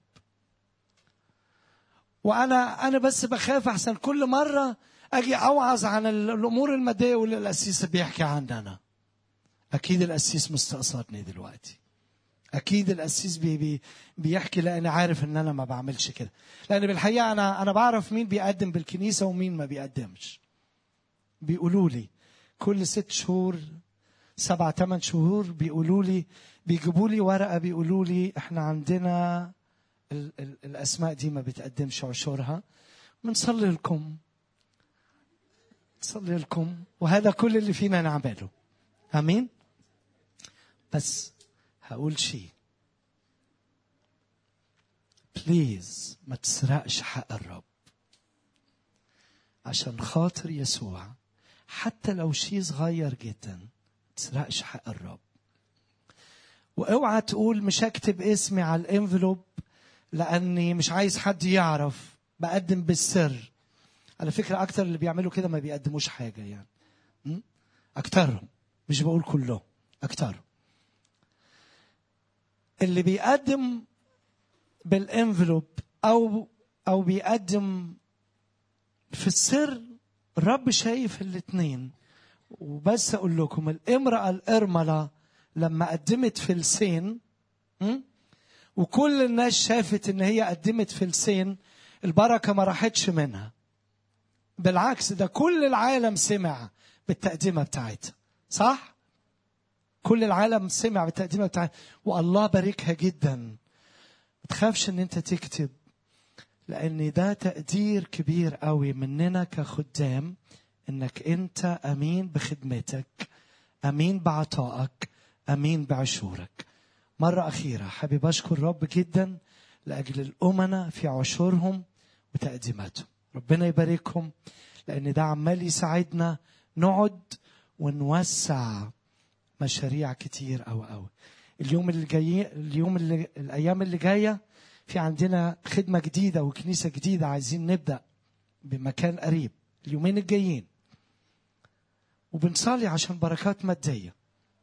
وأنا أنا بس بخاف أحسن كل مرة أجي أوعظ عن الأمور المادية واللي القسيس بيحكي عننا. أكيد القسيس مستقصدني دلوقتي، أكيد القسيس بي بي بيحكي لأني عارف إن أنا ما بعملش كده، لأن بالحقيقة أنا أنا بعرف مين بيقدم بالكنيسة ومين ما بيقدمش. بيقولوا لي كل ست شهور سبعة ثمان شهور بيقولوا لي، بيجيبوا لي ورقة بيقولوا لي إحنا عندنا ال ال الأسماء دي ما بتقدمش عشورها، بنصلي لكم نصلي لكم، وهذا كل اللي فينا نعمله. أمين. بس هقول شيء، بليز ما تسرقش حق الرب عشان خاطر يسوع، حتى لو شيء صغير جدا ما تسرقش حق الرب. واوعى تقول مش هكتب اسمي على الانفلوب لاني مش عايز حد يعرف، بقدم بالسر. على فكرة اكتر اللي بيعملوا كده ما بيقدموش حاجة، يعني اكترهم، مش بقول كلهم، اكترهم. اللي بيقدم بالانفلوب او او بيقدم في السر، الرب شايف الاثنين. وبس اقول لكم، الامرأة الارملة لما قدمت فلسين وكل الناس شافت ان هي قدمت فلسين، البركة ما راحتش منها، بالعكس ده كل العالم سمع بالتقدمة بتاعتها. صح؟ كل العالم سمع بالتقدمة بتاعتها والله باركها جدا. ما تخافش ان انت تكتب، لان ده تقدير كبير قوي مننا كخدام، انك انت امين بخدمتك، امين بعطائك، امين بعشورك. مرة اخيرة حابب اشكر الرب جدا لاجل الامنا في عشورهم وتقديماتهم. ربنا يباركهم، لان ده عمال يساعدنا نقعد ونوسع مشاريع كتير أو أو اليوم اللي جاي، اليوم اللي الأيام اللي جاية في عندنا خدمة جديدة وكنيسة جديدة عايزين نبدأ بمكان قريب اليومين الجايين، وبنصلي عشان بركات مادية.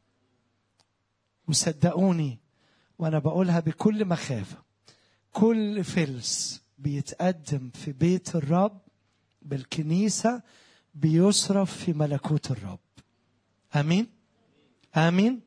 وصدقوني وأنا بقولها بكل مخافة، كل فلس بيتقدم في بيت الرب بالكنيسة بيصرف في ملكوت الرب. آمين آمين.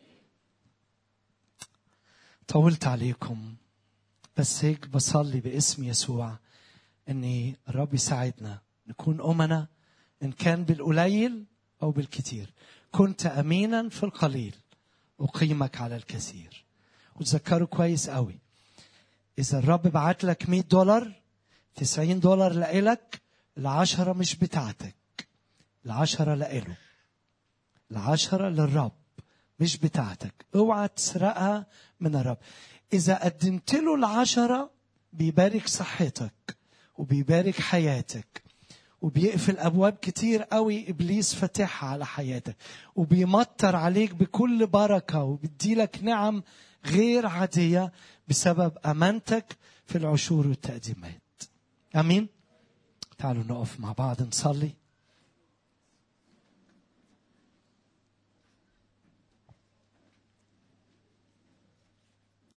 طولت عليكم، بس هيك بصلي باسم يسوع أن الرب يساعدنا نكون أمنا، إن كان بالقليل أو بالكثير. كنت أمينا في القليل أقيمك على الكثير. وتذكروا كويس قوي، إذا الرب بعت لك مئة دولار، تسعين دولار لإلك، العشرة مش بتاعتك، العشرة لإله، العشرة للرب مش بتاعتك. اوعى تسرقها من الرب. إذا قدمت له العشرة بيبارك صحتك وبيبارك حياتك، وبيقفل أبواب كتير قوي إبليس فتحها على حياتك، وبيمطر عليك بكل بركة، وبيديلك نعم غير عادية بسبب أمانتك في العشور والتقديمات. أمين. تعالوا نقف مع بعض نصلي.